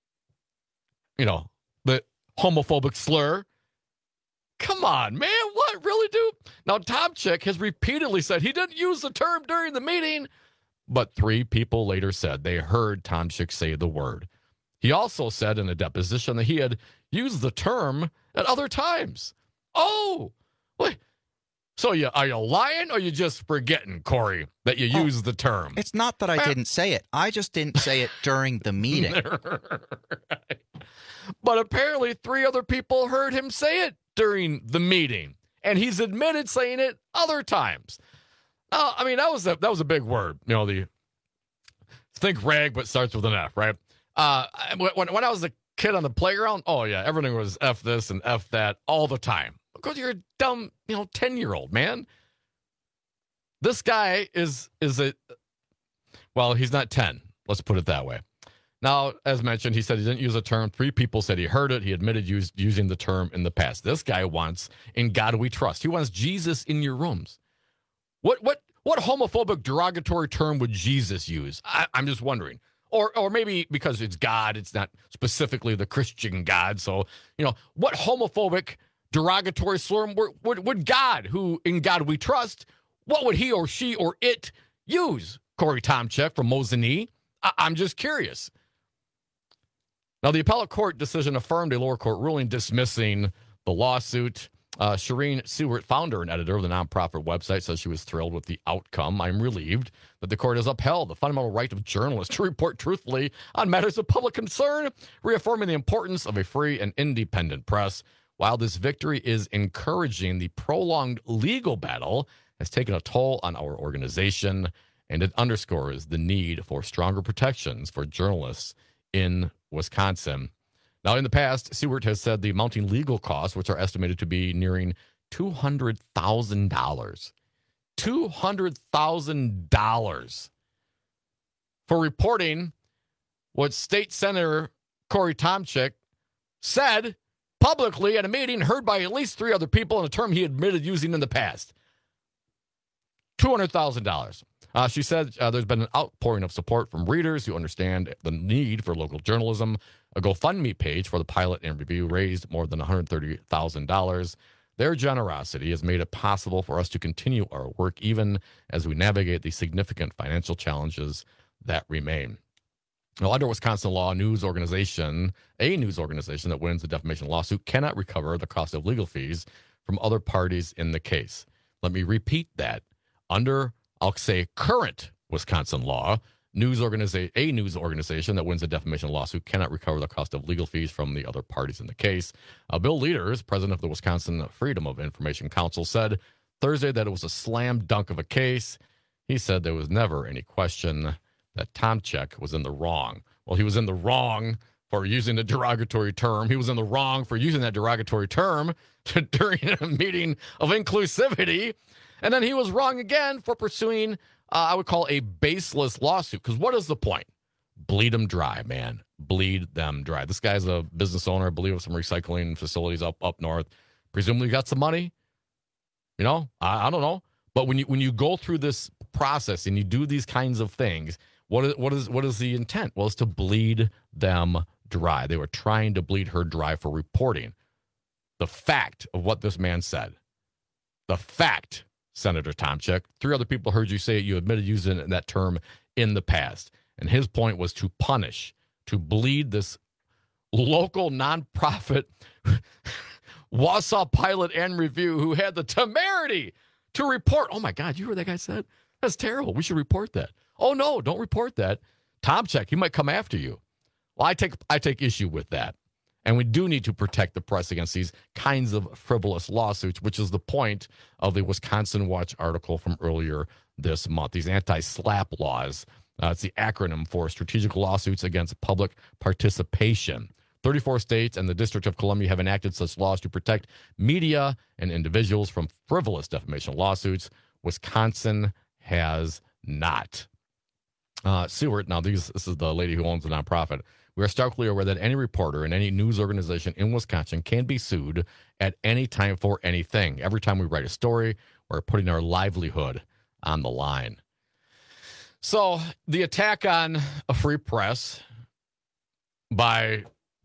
know, the homophobic slur. Come on, man, what? Really, dude? Now, Tomczyk has repeatedly said he didn't use the term during the meeting, but three people later said they heard Tomczyk say the word. He also said in a deposition that he had used the term at other times. Oh, wait. So are you lying or are you just forgetting, Corey, that you used the term? It's not that I didn't say it. I just didn't say it during the meeting. Right. But apparently three other people heard him say it during the meeting, and he's admitted saying it other times. I mean, that was a big word. You know, the think rag, but starts with an F, right? When I was a kid on the playground, oh yeah, everything was F this and F that all the time. Because you're a dumb, 10-year-old, man. This guy is he's not 10. Let's put it that way. Now, as mentioned, he said he didn't use the term. Three people said he heard it. He admitted using the term in the past. This guy wants "In God We Trust." He wants Jesus in your rooms. What homophobic derogatory term would Jesus use? I'm just wondering. Or maybe because it's God, it's not specifically the Christian God. So, what homophobic derogatory slur would God, who in God we trust, what would he or she or it use? Corey Tomczyk from Mosinee. I'm just curious. Now, the appellate court decision affirmed a lower court ruling dismissing the lawsuit. Shireen Seward, founder and editor of the nonprofit website, says she was thrilled with the outcome. I'm relieved that the court has upheld the fundamental right of journalists to report truthfully on matters of public concern, reaffirming the importance of a free and independent press. While this victory is encouraging, the prolonged legal battle has taken a toll on our organization, and it underscores the need for stronger protections for journalists in Wisconsin. Now, in the past, Seward has said the mounting legal costs, which are estimated to be nearing $200,000. $200,000 for reporting what State Senator Corey Tomczyk said publicly at a meeting heard by at least 3 other people in a term he admitted using in the past. $200,000. She said there's been an outpouring of support from readers who understand the need for local journalism. A GoFundMe page for the pilot and review raised more than $130,000. Their generosity has made it possible for us to continue our work even as we navigate the significant financial challenges that remain. Now, under Wisconsin law, a news organization that wins a defamation lawsuit cannot recover the cost of legal fees from other parties in the case. Let me repeat that. Under, I'll say, current Wisconsin law, a news organization that wins a defamation lawsuit cannot recover the cost of legal fees from the other parties in the case. Bill Leaders, president of the Wisconsin Freedom of Information Council, said Thursday that it was a slam dunk of a case. He said there was never any question that Tomczyk was in the wrong. Well, he was in the wrong for using a derogatory term. He was in the wrong for using that derogatory term during a meeting of inclusivity. And then he was wrong again for pursuing, I would call, a baseless lawsuit. Because what is the point? Bleed them dry, man. Bleed them dry. This guy's a business owner, I believe, of some recycling facilities up north. Presumably got some money. You know, I don't know. But when you go through this process and you do these kinds of things, what is the intent? Well, it's to bleed them dry. They were trying to bleed her dry for reporting the fact of what this man said. The fact, Senator Tomczyk. 3 other people heard you say it. You admitted using that term in the past. And his point was to punish, to bleed this local nonprofit Wausau Pilot and Review who had the temerity to report. Oh, my God, you heard what that guy said? That's terrible. We should report that. Oh, no, don't report that. Tomczyk, he might come after you. Well, I take issue with that. And we do need to protect the press against these kinds of frivolous lawsuits, which is the point of the Wisconsin Watch article from earlier this month. These anti-SLAPP laws, it's the acronym for Strategic Lawsuits Against Public Participation. 34 states and the District of Columbia have enacted such laws to protect media and individuals from frivolous defamation lawsuits. Wisconsin has not. Seward, now this is the lady who owns the nonprofit. We are starkly aware that any reporter in any news organization in Wisconsin can be sued at any time for anything. Every time we write a story, we're putting our livelihood on the line. So the attack on a free press and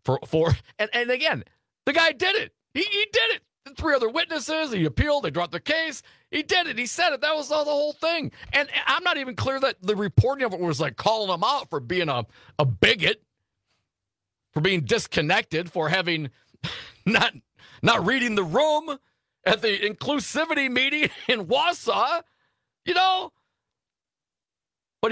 again, the guy did it. He did it. 3 other witnesses. He appealed. They dropped the case. He did it. He said it. That was all the whole thing. And I'm not even clear that the reporting of it was like calling him out for being a bigot, for being disconnected, for having not reading the room at the inclusivity meeting in Wausau, you know. But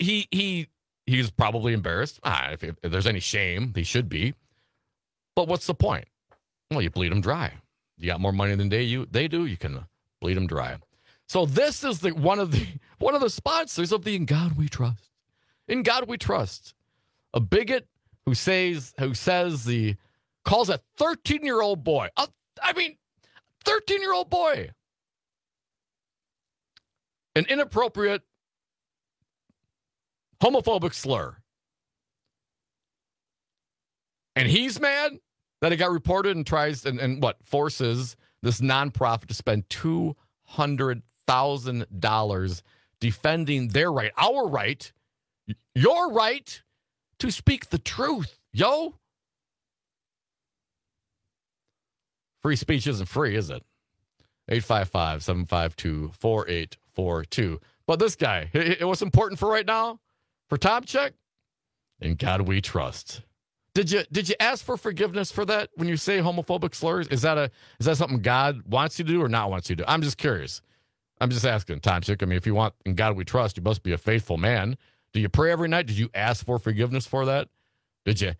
he's probably embarrassed. If there's any shame, he should be. But what's the point? Well, you bleed them dry. You got more money than they do. You can bleed them dry. So this is one of the sponsors of the In God We Trust. In God We Trust, a bigot who calls a 13-year-old boy. 13-year-old boy, an inappropriate homophobic slur. And he's mad that it got reported and tries and forces this nonprofit to spend $200,000 defending their right, our right, your right to speak the truth. Yo. Free speech isn't free, is it? 855-752-4842. But this guy, what's important for right now? For Tomczyk? In God we trust. Did you ask for forgiveness for that when you say homophobic slurs? Is that something God wants you to do or not wants you to do? I'm just curious. I'm just asking, Tomczyk. I mean, if you want In God We Trust, you must be a faithful man. Do you pray every night? Did you ask for forgiveness for that? Did you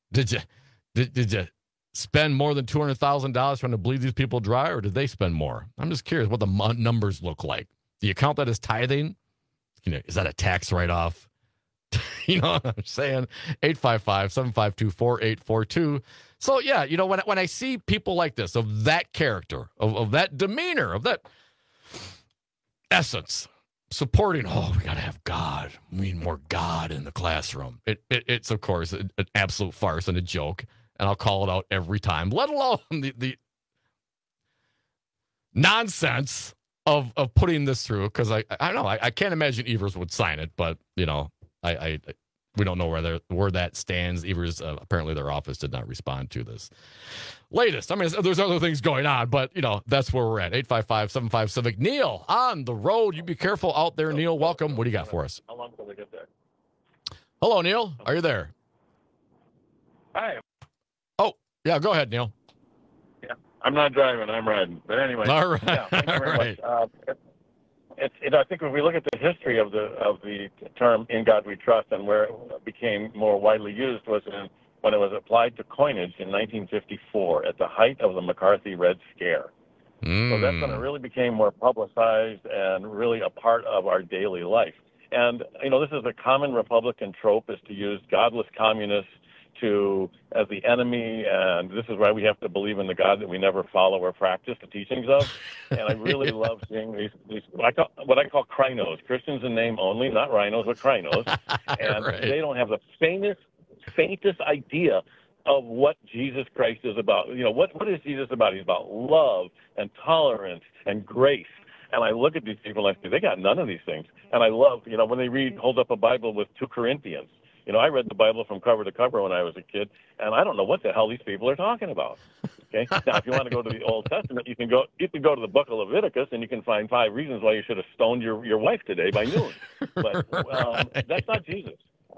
spend more than $200,000 trying to bleed these people dry, or did they spend more? I'm just curious what the numbers look like. Do you count that as tithing? Is that a tax write-off? You know what I'm saying? 855-752-4842. So, yeah, you know, when I see people like this, of that character, of that demeanor, of that essence, supporting, we got to have God. We need more God in the classroom. It's of course, an absolute farce and a joke. and I'll call it out every time, let alone the nonsense of putting this through, because I don't know, I can't imagine Evers would sign it, but, you know, we don't know where that stands. Evers, apparently their office did not respond to this latest. I mean, there's other things going on, but, you know, that's where we're at. 855-75-CIVIC. Neil, on the road. You be careful out there, Neil. Welcome. What do you got for us? How long till we get there? Hello, Neil. Are you there? Hi. Oh, yeah, go ahead, Neil. Yeah, I'm not driving. I'm riding. But anyway. All right. Yeah, thank you very right. much. I think if we look at the history of the term "In God We Trust" and where it became more widely used was when it was applied to coinage in 1954 at the height of the McCarthy Red Scare. So that's when it really became more publicized and really a part of our daily life. And, you know, this is a common Republican trope, is to use godless communists as the enemy, and this is why we have to believe in the God that we never follow or practice the teachings of. And I really love seeing these what I call crinos, Christians in name only, not rhinos, but crinos. And right. They don't have the faintest idea of what Jesus Christ is about. You know, what is Jesus about? He's about love and tolerance and grace. And I look at these people and I say, they got none of these things. And I love, you know, when they hold up a Bible with 2 Corinthians. You know, I read the Bible from cover to cover when I was a kid, and I don't know what the hell these people are talking about. Okay, now if you want to go to the Old Testament, you can go to the Book of Leviticus, and you can find 5 reasons why you should have stoned your wife today by noon. But that's not Jesus.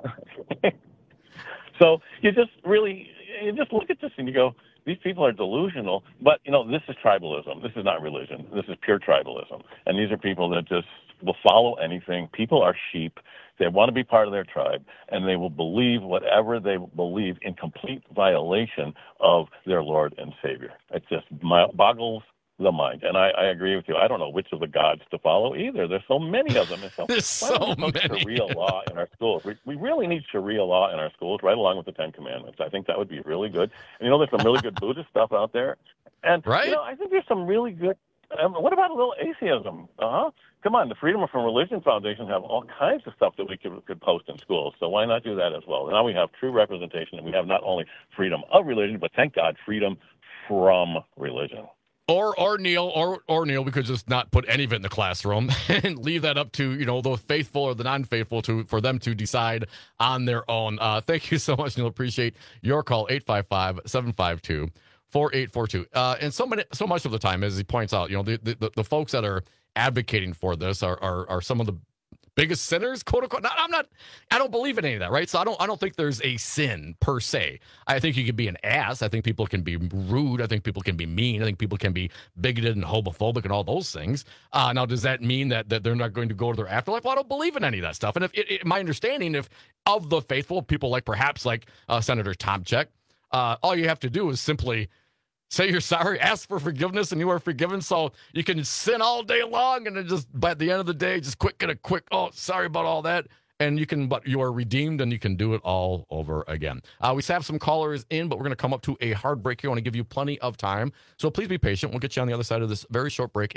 So you just look at this and you go, these people are delusional. But you know, this is tribalism. This is not religion. This is pure tribalism. And these are people that just will follow anything. People are sheep. They want to be part of their tribe, and they will believe whatever they believe in complete violation of their Lord and Savior. It just boggles the mind. And I agree with you. I don't know which of the gods to follow either. There's so many of them. There's so many. Sharia law in our schools. We really need Sharia law in our schools, right along with the 10 Commandments. I think that would be really good. And, you know, there's some really good Buddhist stuff out there. And, right? You know, I think there's some really good what about a little atheism? Come on, the Freedom from Religion Foundation have all kinds of stuff that we could post in schools. So why not do that as well? Now we have true representation, and we have not only freedom of religion, but thank God, freedom from religion. Or Neil, we could just not put any of it in the classroom and leave that up to, you know, the faithful or the non-faithful for them to decide on their own. Thank you so much, Neil. Appreciate your call. 855-752. 4842. And so much of the time, as he points out, you know, the folks that are advocating for this are some of the biggest sinners, quote unquote. I don't believe in any of that, right? So I don't think there's a sin per se. I think you can be an ass. I think people can be rude. I think people can be mean. I think people can be bigoted and homophobic and all those things. Now, does that mean that they're not going to go to their afterlife? Well, I don't believe in any of that stuff. And my understanding of the faithful, people like Senator Tomczyk, all you have to do is simply say you're sorry, ask for forgiveness, and you are forgiven. So you can sin all day long, and then just by the end of the day, just get a quick, oh, sorry about all that. And but you are redeemed, and you can do it all over again. We have some callers in, but we're going to come up to a hard break here. I want to give you plenty of time. So please be patient. We'll get you on the other side of this very short break.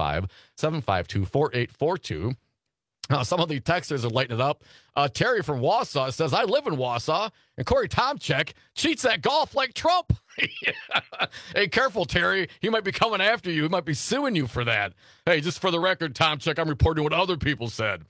855-752-4842. Some of the texters are lighting it up. Terry from Wausau says, I live in Wausau, and Corey Tomczyk cheats at golf like Trump. Hey, careful, Terry. He might be coming after you. He might be suing you for that. Hey, just for the record, Tomczyk, I'm reporting what other people said.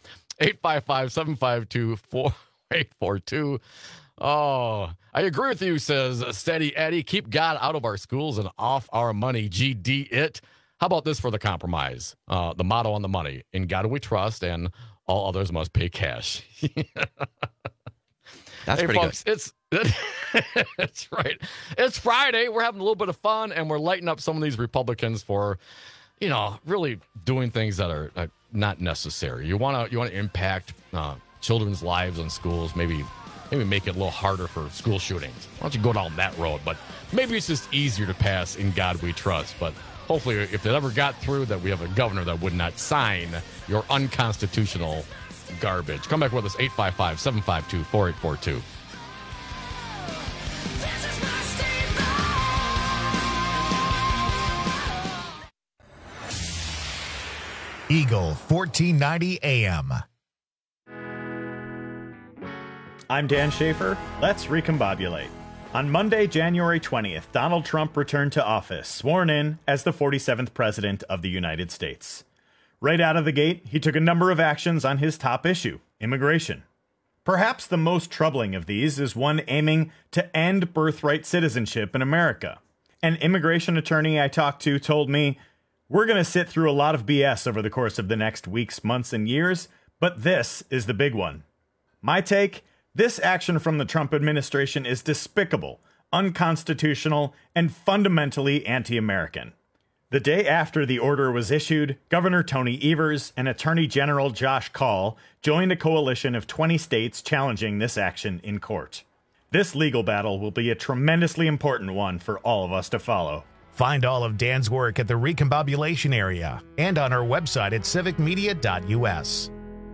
855-752-4842. Oh, I agree with you, says Steady Eddie. Keep God out of our schools and off our money. GD it. How about this for the compromise? The motto on the money: in God we trust, and all others must pay cash. That's pretty folks, good. That's right. It's Friday. We're having a little bit of fun, and we're lighting up some of these Republicans for, you know, really doing things that are not necessary. You want to impact children's lives in schools. Maybe make it a little harder for school shootings. Why don't you go down that road? But maybe it's just easier to pass in God we trust. But hopefully, if it ever got through, that we have a governor that would not sign your unconstitutional garbage. Come back with us, 855-752-4842. Eagle 1490 AM. I'm Dan Schaefer. Let's recombobulate. On Monday, January 20th, Donald Trump returned to office, sworn in as the 47th President of the United States. Right out of the gate, he took a number of actions on his top issue, immigration. Perhaps the most troubling of these is one aiming to end birthright citizenship in America. An immigration attorney I talked to told me, "We're going to sit through a lot of BS over the course of the next weeks, months, and years, but this is the big one." My take? This action from the Trump administration is despicable, unconstitutional, and fundamentally anti-American. The day after the order was issued, Governor Tony Evers and Attorney General Josh Kaul joined a coalition of 20 states challenging this action in court. This legal battle will be a tremendously important one for all of us to follow. Find all of Dan's work at the Recombobulation area and on our website at civicmedia.us.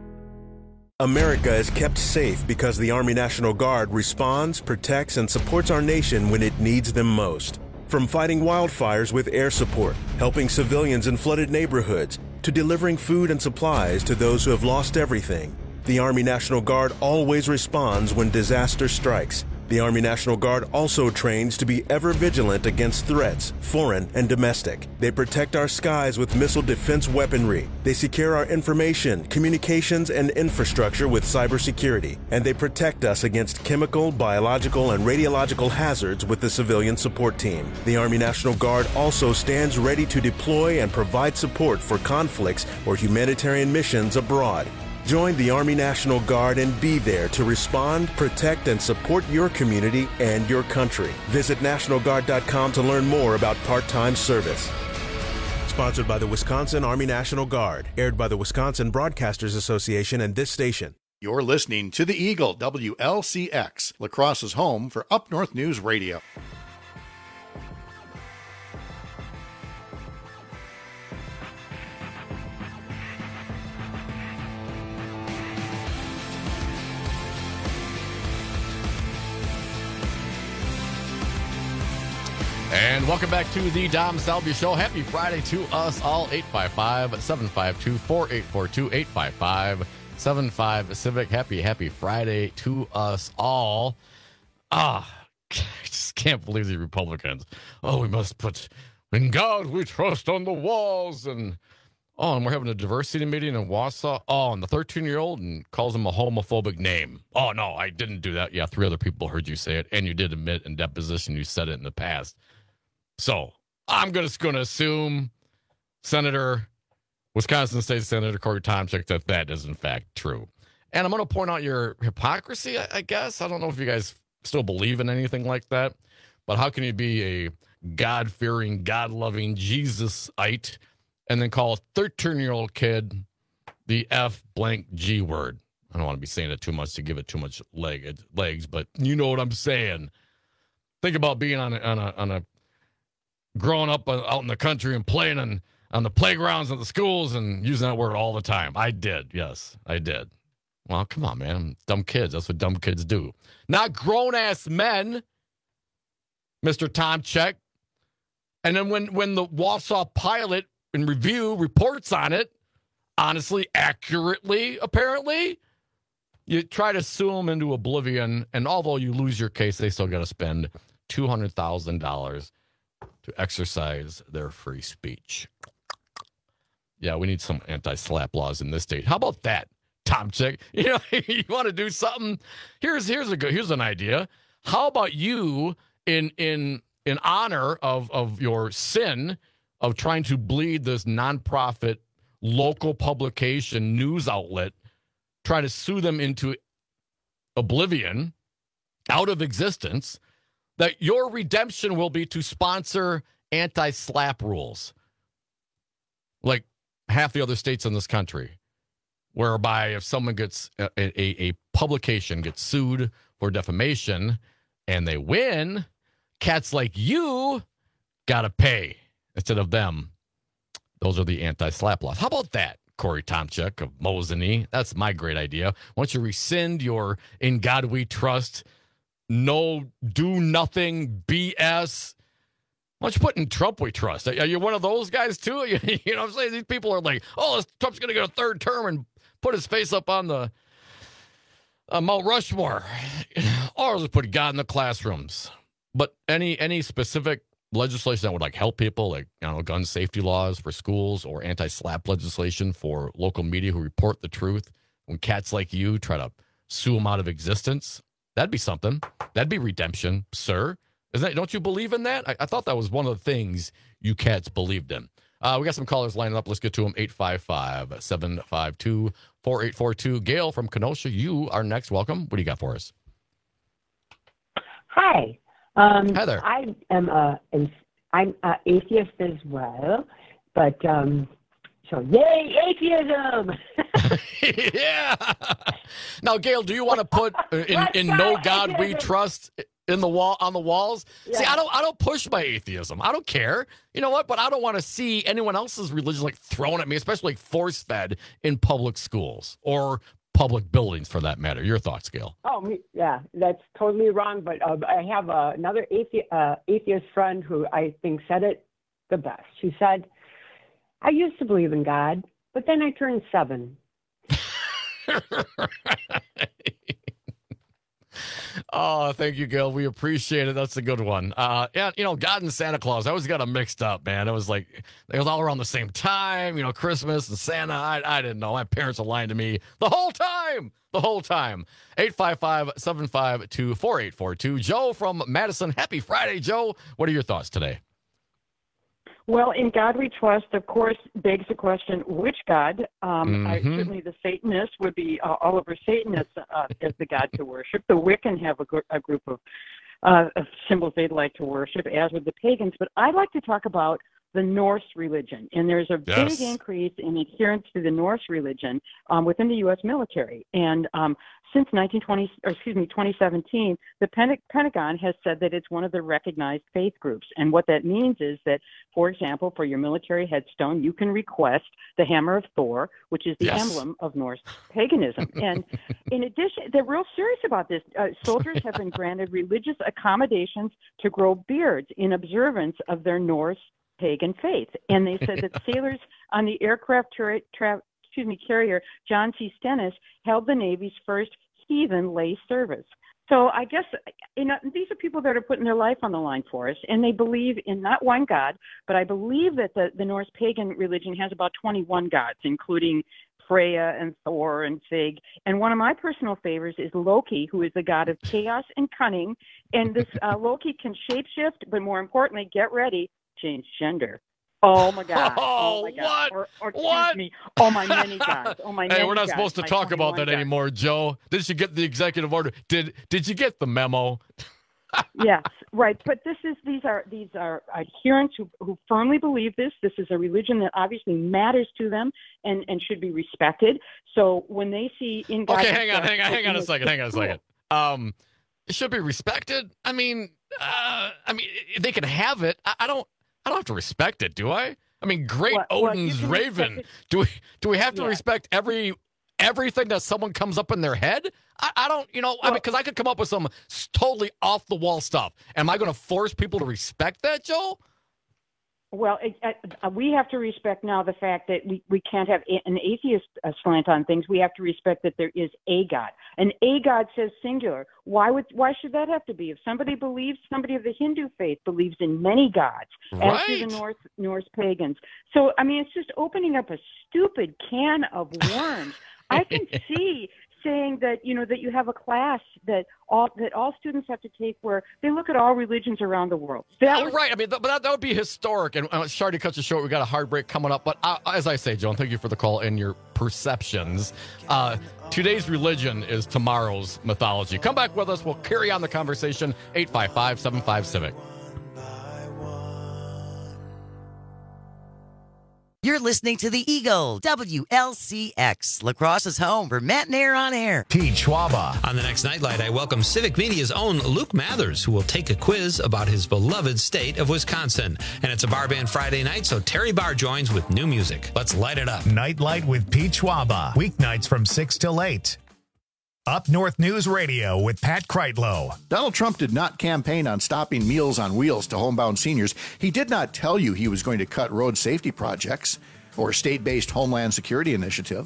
America is kept safe because the Army National Guard responds, protects, and supports our nation when it needs them most. From fighting wildfires with air support, helping civilians in flooded neighborhoods, to delivering food and supplies to those who have lost everything, the Army National Guard always responds when disaster strikes. The Army National Guard also trains to be ever vigilant against threats, foreign and domestic. They protect our skies with missile defense weaponry. They secure our information, communications, and infrastructure with cybersecurity. And they protect us against chemical, biological, and radiological hazards with the civilian support team. The Army National Guard also stands ready to deploy and provide support for conflicts or humanitarian missions abroad. Join the Army National Guard and be there to respond, protect, and support your community and your country. Visit NationalGuard.com to learn more about part-time service. Sponsored by the Wisconsin Army National Guard. Aired by the Wisconsin Broadcasters Association and this station. You're listening to The Eagle, WLCX, La Crosse's home for Up North News Radio. And welcome back to the Dom Salvia Show. Happy Friday to us all. 855-752-4842. 855-75-CIVIC. Happy Friday to us all. I just can't believe the Republicans. Oh, we must put "In God We Trust" on the walls. And we're having a diversity meeting in Wausau. And the 13-year-old and calls him a homophobic name. Oh, no, I didn't do that. Yeah, 3 other people heard you say it, and you did admit in deposition you said it in the past. So I'm just going to assume Wisconsin State Senator Corey Tomczyk that is in fact true. And I'm going to point out your hypocrisy, I guess. I don't know if you guys still believe in anything like that, but how can you be a God-fearing, God-loving Jesus-ite and then call a 13-year-old kid the F-blank-G word? I don't want to be saying it too much to give it too much legs, but you know what I'm saying. Think about being on a growing up out in the country and playing on the playgrounds at the schools and using that word all the time. I did. Yes, I did. Well, come on, man. Dumb kids. That's what dumb kids do. Not grown-ass men, Mr. Tomczyk. And then when the Wausau Pilot in review reports on it, honestly, accurately, apparently, you try to sue them into oblivion, and although you lose your case, they still got to spend $200,000 to exercise their free speech. Yeah, we need some anti-slap laws in this state. How about that, Tomczyk? You want to do something? Here's an idea. How about you, in honor of your sin of trying to bleed this nonprofit local publication news outlet, try to sue them into oblivion, out of existence, that your redemption will be to sponsor anti-slap rules, like half the other states in this country, whereby if someone gets a publication gets sued for defamation and they win, cats like you got to pay instead of them. Those are the anti-slap laws. How about that, Corey Tomczyk of Mosinee? That's my great idea. Once you rescind your "In God We Trust," no do-nothing BS, why don't you put "In Trump We Trust"? Are you one of those guys, too? You know what I'm saying? These people are like, Trump's going to get a third term and put his face up on the Mount Rushmore. Or just put God in the classrooms. But any specific legislation that would like help people, like gun safety laws for schools or anti-SLAPP legislation for local media who report the truth when cats like you try to sue them out of existence, that'd be something. That'd be redemption, sir. Don't you believe in that? I thought that was one of the things you cats believed in. We got some callers lining up. Let's get to them. 855-752-4842. Gail from Kenosha, you are next. Welcome. What do you got for us? Hi. Hi there. I am I'm atheist as well, but so yay atheism! Yeah. Now, Gail, do you want to put in "No God We Trust" on the walls? Yeah. See, I don't push my atheism. I don't care. You know what? But I don't want to see anyone else's religion like thrown at me, especially like force fed in public schools or public buildings, for that matter. Your thoughts, Gail? Oh, yeah, that's totally wrong. But I have another atheist friend who I think said it the best. She said, "I used to believe in God, but then I turned 7." Oh, thank you, Gail. We appreciate it. That's a good one. Yeah, God and Santa Claus, I always got them mixed up, man. It was all around the same time, Christmas and Santa. I didn't know. My parents were lying to me the whole time. 855-752-4842. Joe from Madison. Happy Friday, Joe. What are your thoughts today? Well, in God we trust, of course, begs the question, which God? Certainly the Satanists would be all over Satanists as the God to worship. The Wiccan have a group of symbols they'd like to worship, as would the pagans. But I'd like to talk about the Norse religion. And there's a big increase in adherence to the Norse religion within the U.S. military. And since 2017, the Pentagon has said that it's one of the recognized faith groups. And what that means is that, for example, for your military headstone, you can request the Hammer of Thor, which is the emblem of Norse paganism. And in addition, they're real serious about this. Soldiers have been granted religious accommodations to grow beards in observance of their Norse pagan faith. And they said that sailors on the aircraft carrier John C. Stennis held the Navy's first heathen lay service. So I guess, these are people that are putting their life on the line for us, and they believe in not one God, but I believe that the Norse pagan religion has about 21 gods, including Freya and Thor and Sig. And one of my personal favorites is Loki, who is the god of chaos and cunning. And this Loki can shapeshift, but more importantly, get ready, change gender. Oh my God! Oh my God! Or excuse me! Oh my many gods! Oh my! Hey, we're not supposed to my talk about that gods. anymore, Joe. Did you get the executive order? Did you get the memo? Yes, right. But these are adherents who firmly believe this. This is a religion that obviously matters to them and should be respected. So when they see in God, Okay, hang on a second. It should be respected. I mean, they can have it. I don't have to respect it, do I? I mean, great Odin's raven. Do we have to respect everything that someone comes up in their head? I don't, because I could come up with some totally off the wall stuff. Am I going to force people to respect that, Joe? Well, we have to respect now the fact that we can't have an atheist slant on things. We have to respect that there is a God. And a God says singular. Why should that have to be? If somebody of the Hindu faith believes in many gods, as do the Norse pagans. So, it's just opening up a stupid can of worms. I can see saying that that you have a class that all students have to take where they look at all religions around the world. Right. But that would be historic. And sorry to cut you short. We got a hard break coming up. But as I say, Joan, thank you for the call and your perceptions. Today's religion is tomorrow's mythology. Come back with us. We'll carry on the conversation. 855-75-CIVIC. You're listening to The Eagle, WLCX, La Crosse's home for Matt and Air on Air. Pete Schwaba. On the next Nightlight, I welcome Civic Media's own Luke Mathers, who will take a quiz about his beloved state of Wisconsin. And it's a Bar Band Friday night, so Terry Barr joins with new music. Let's light it up. Nightlight with Pete Schwaba. Weeknights from 6 till 8. Up North News Radio with Pat Kreitlow. Donald Trump did not campaign on stopping Meals on Wheels to homebound seniors. He did not tell you he was going to cut road safety projects or state-based homeland security initiatives.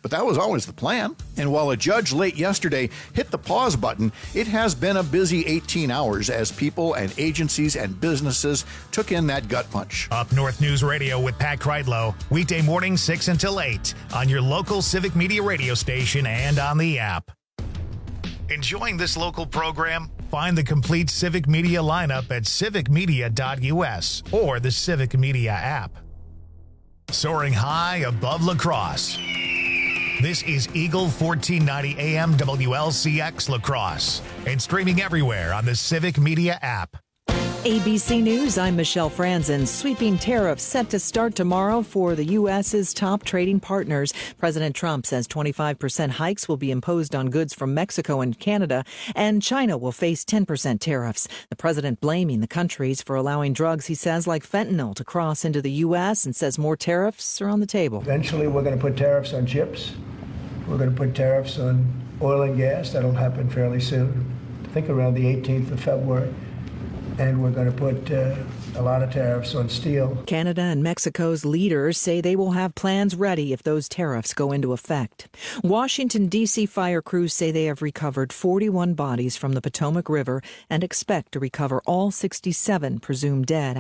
But that was always the plan. And while a judge late yesterday hit the pause button, it has been a busy 18 hours as people and agencies and businesses took in that gut punch. Up North News Radio with Pat Kreitlow, weekday morning 6 until 8 on your local Civic Media radio station and on the app. Enjoying this local program? Find the complete Civic Media lineup at civicmedia.us or the Civic Media app. Soaring high above La Crosse. This is Eagle 1490 AM WLCX La Crosse and streaming everywhere on the Civic Media app. ABC News, I'm Michelle Franzen. Sweeping tariffs set to start tomorrow for the U.S.'s top trading partners. President Trump says 25% hikes will be imposed on goods from Mexico and Canada, and China will face 10% tariffs. The president blaming the countries for allowing drugs, he says, like fentanyl to cross into the U.S. and says more tariffs are on the table. Eventually, we're going to put tariffs on chips. We're going to put tariffs on oil and gas. That'll happen fairly soon. I think around the 18th of February. And we're going to put a lot of tariffs on steel. Canada and Mexico's leaders say they will have plans ready if those tariffs go into effect. Washington, D.C. fire crews say they have recovered 41 bodies from the Potomac River and expect to recover all 67 presumed dead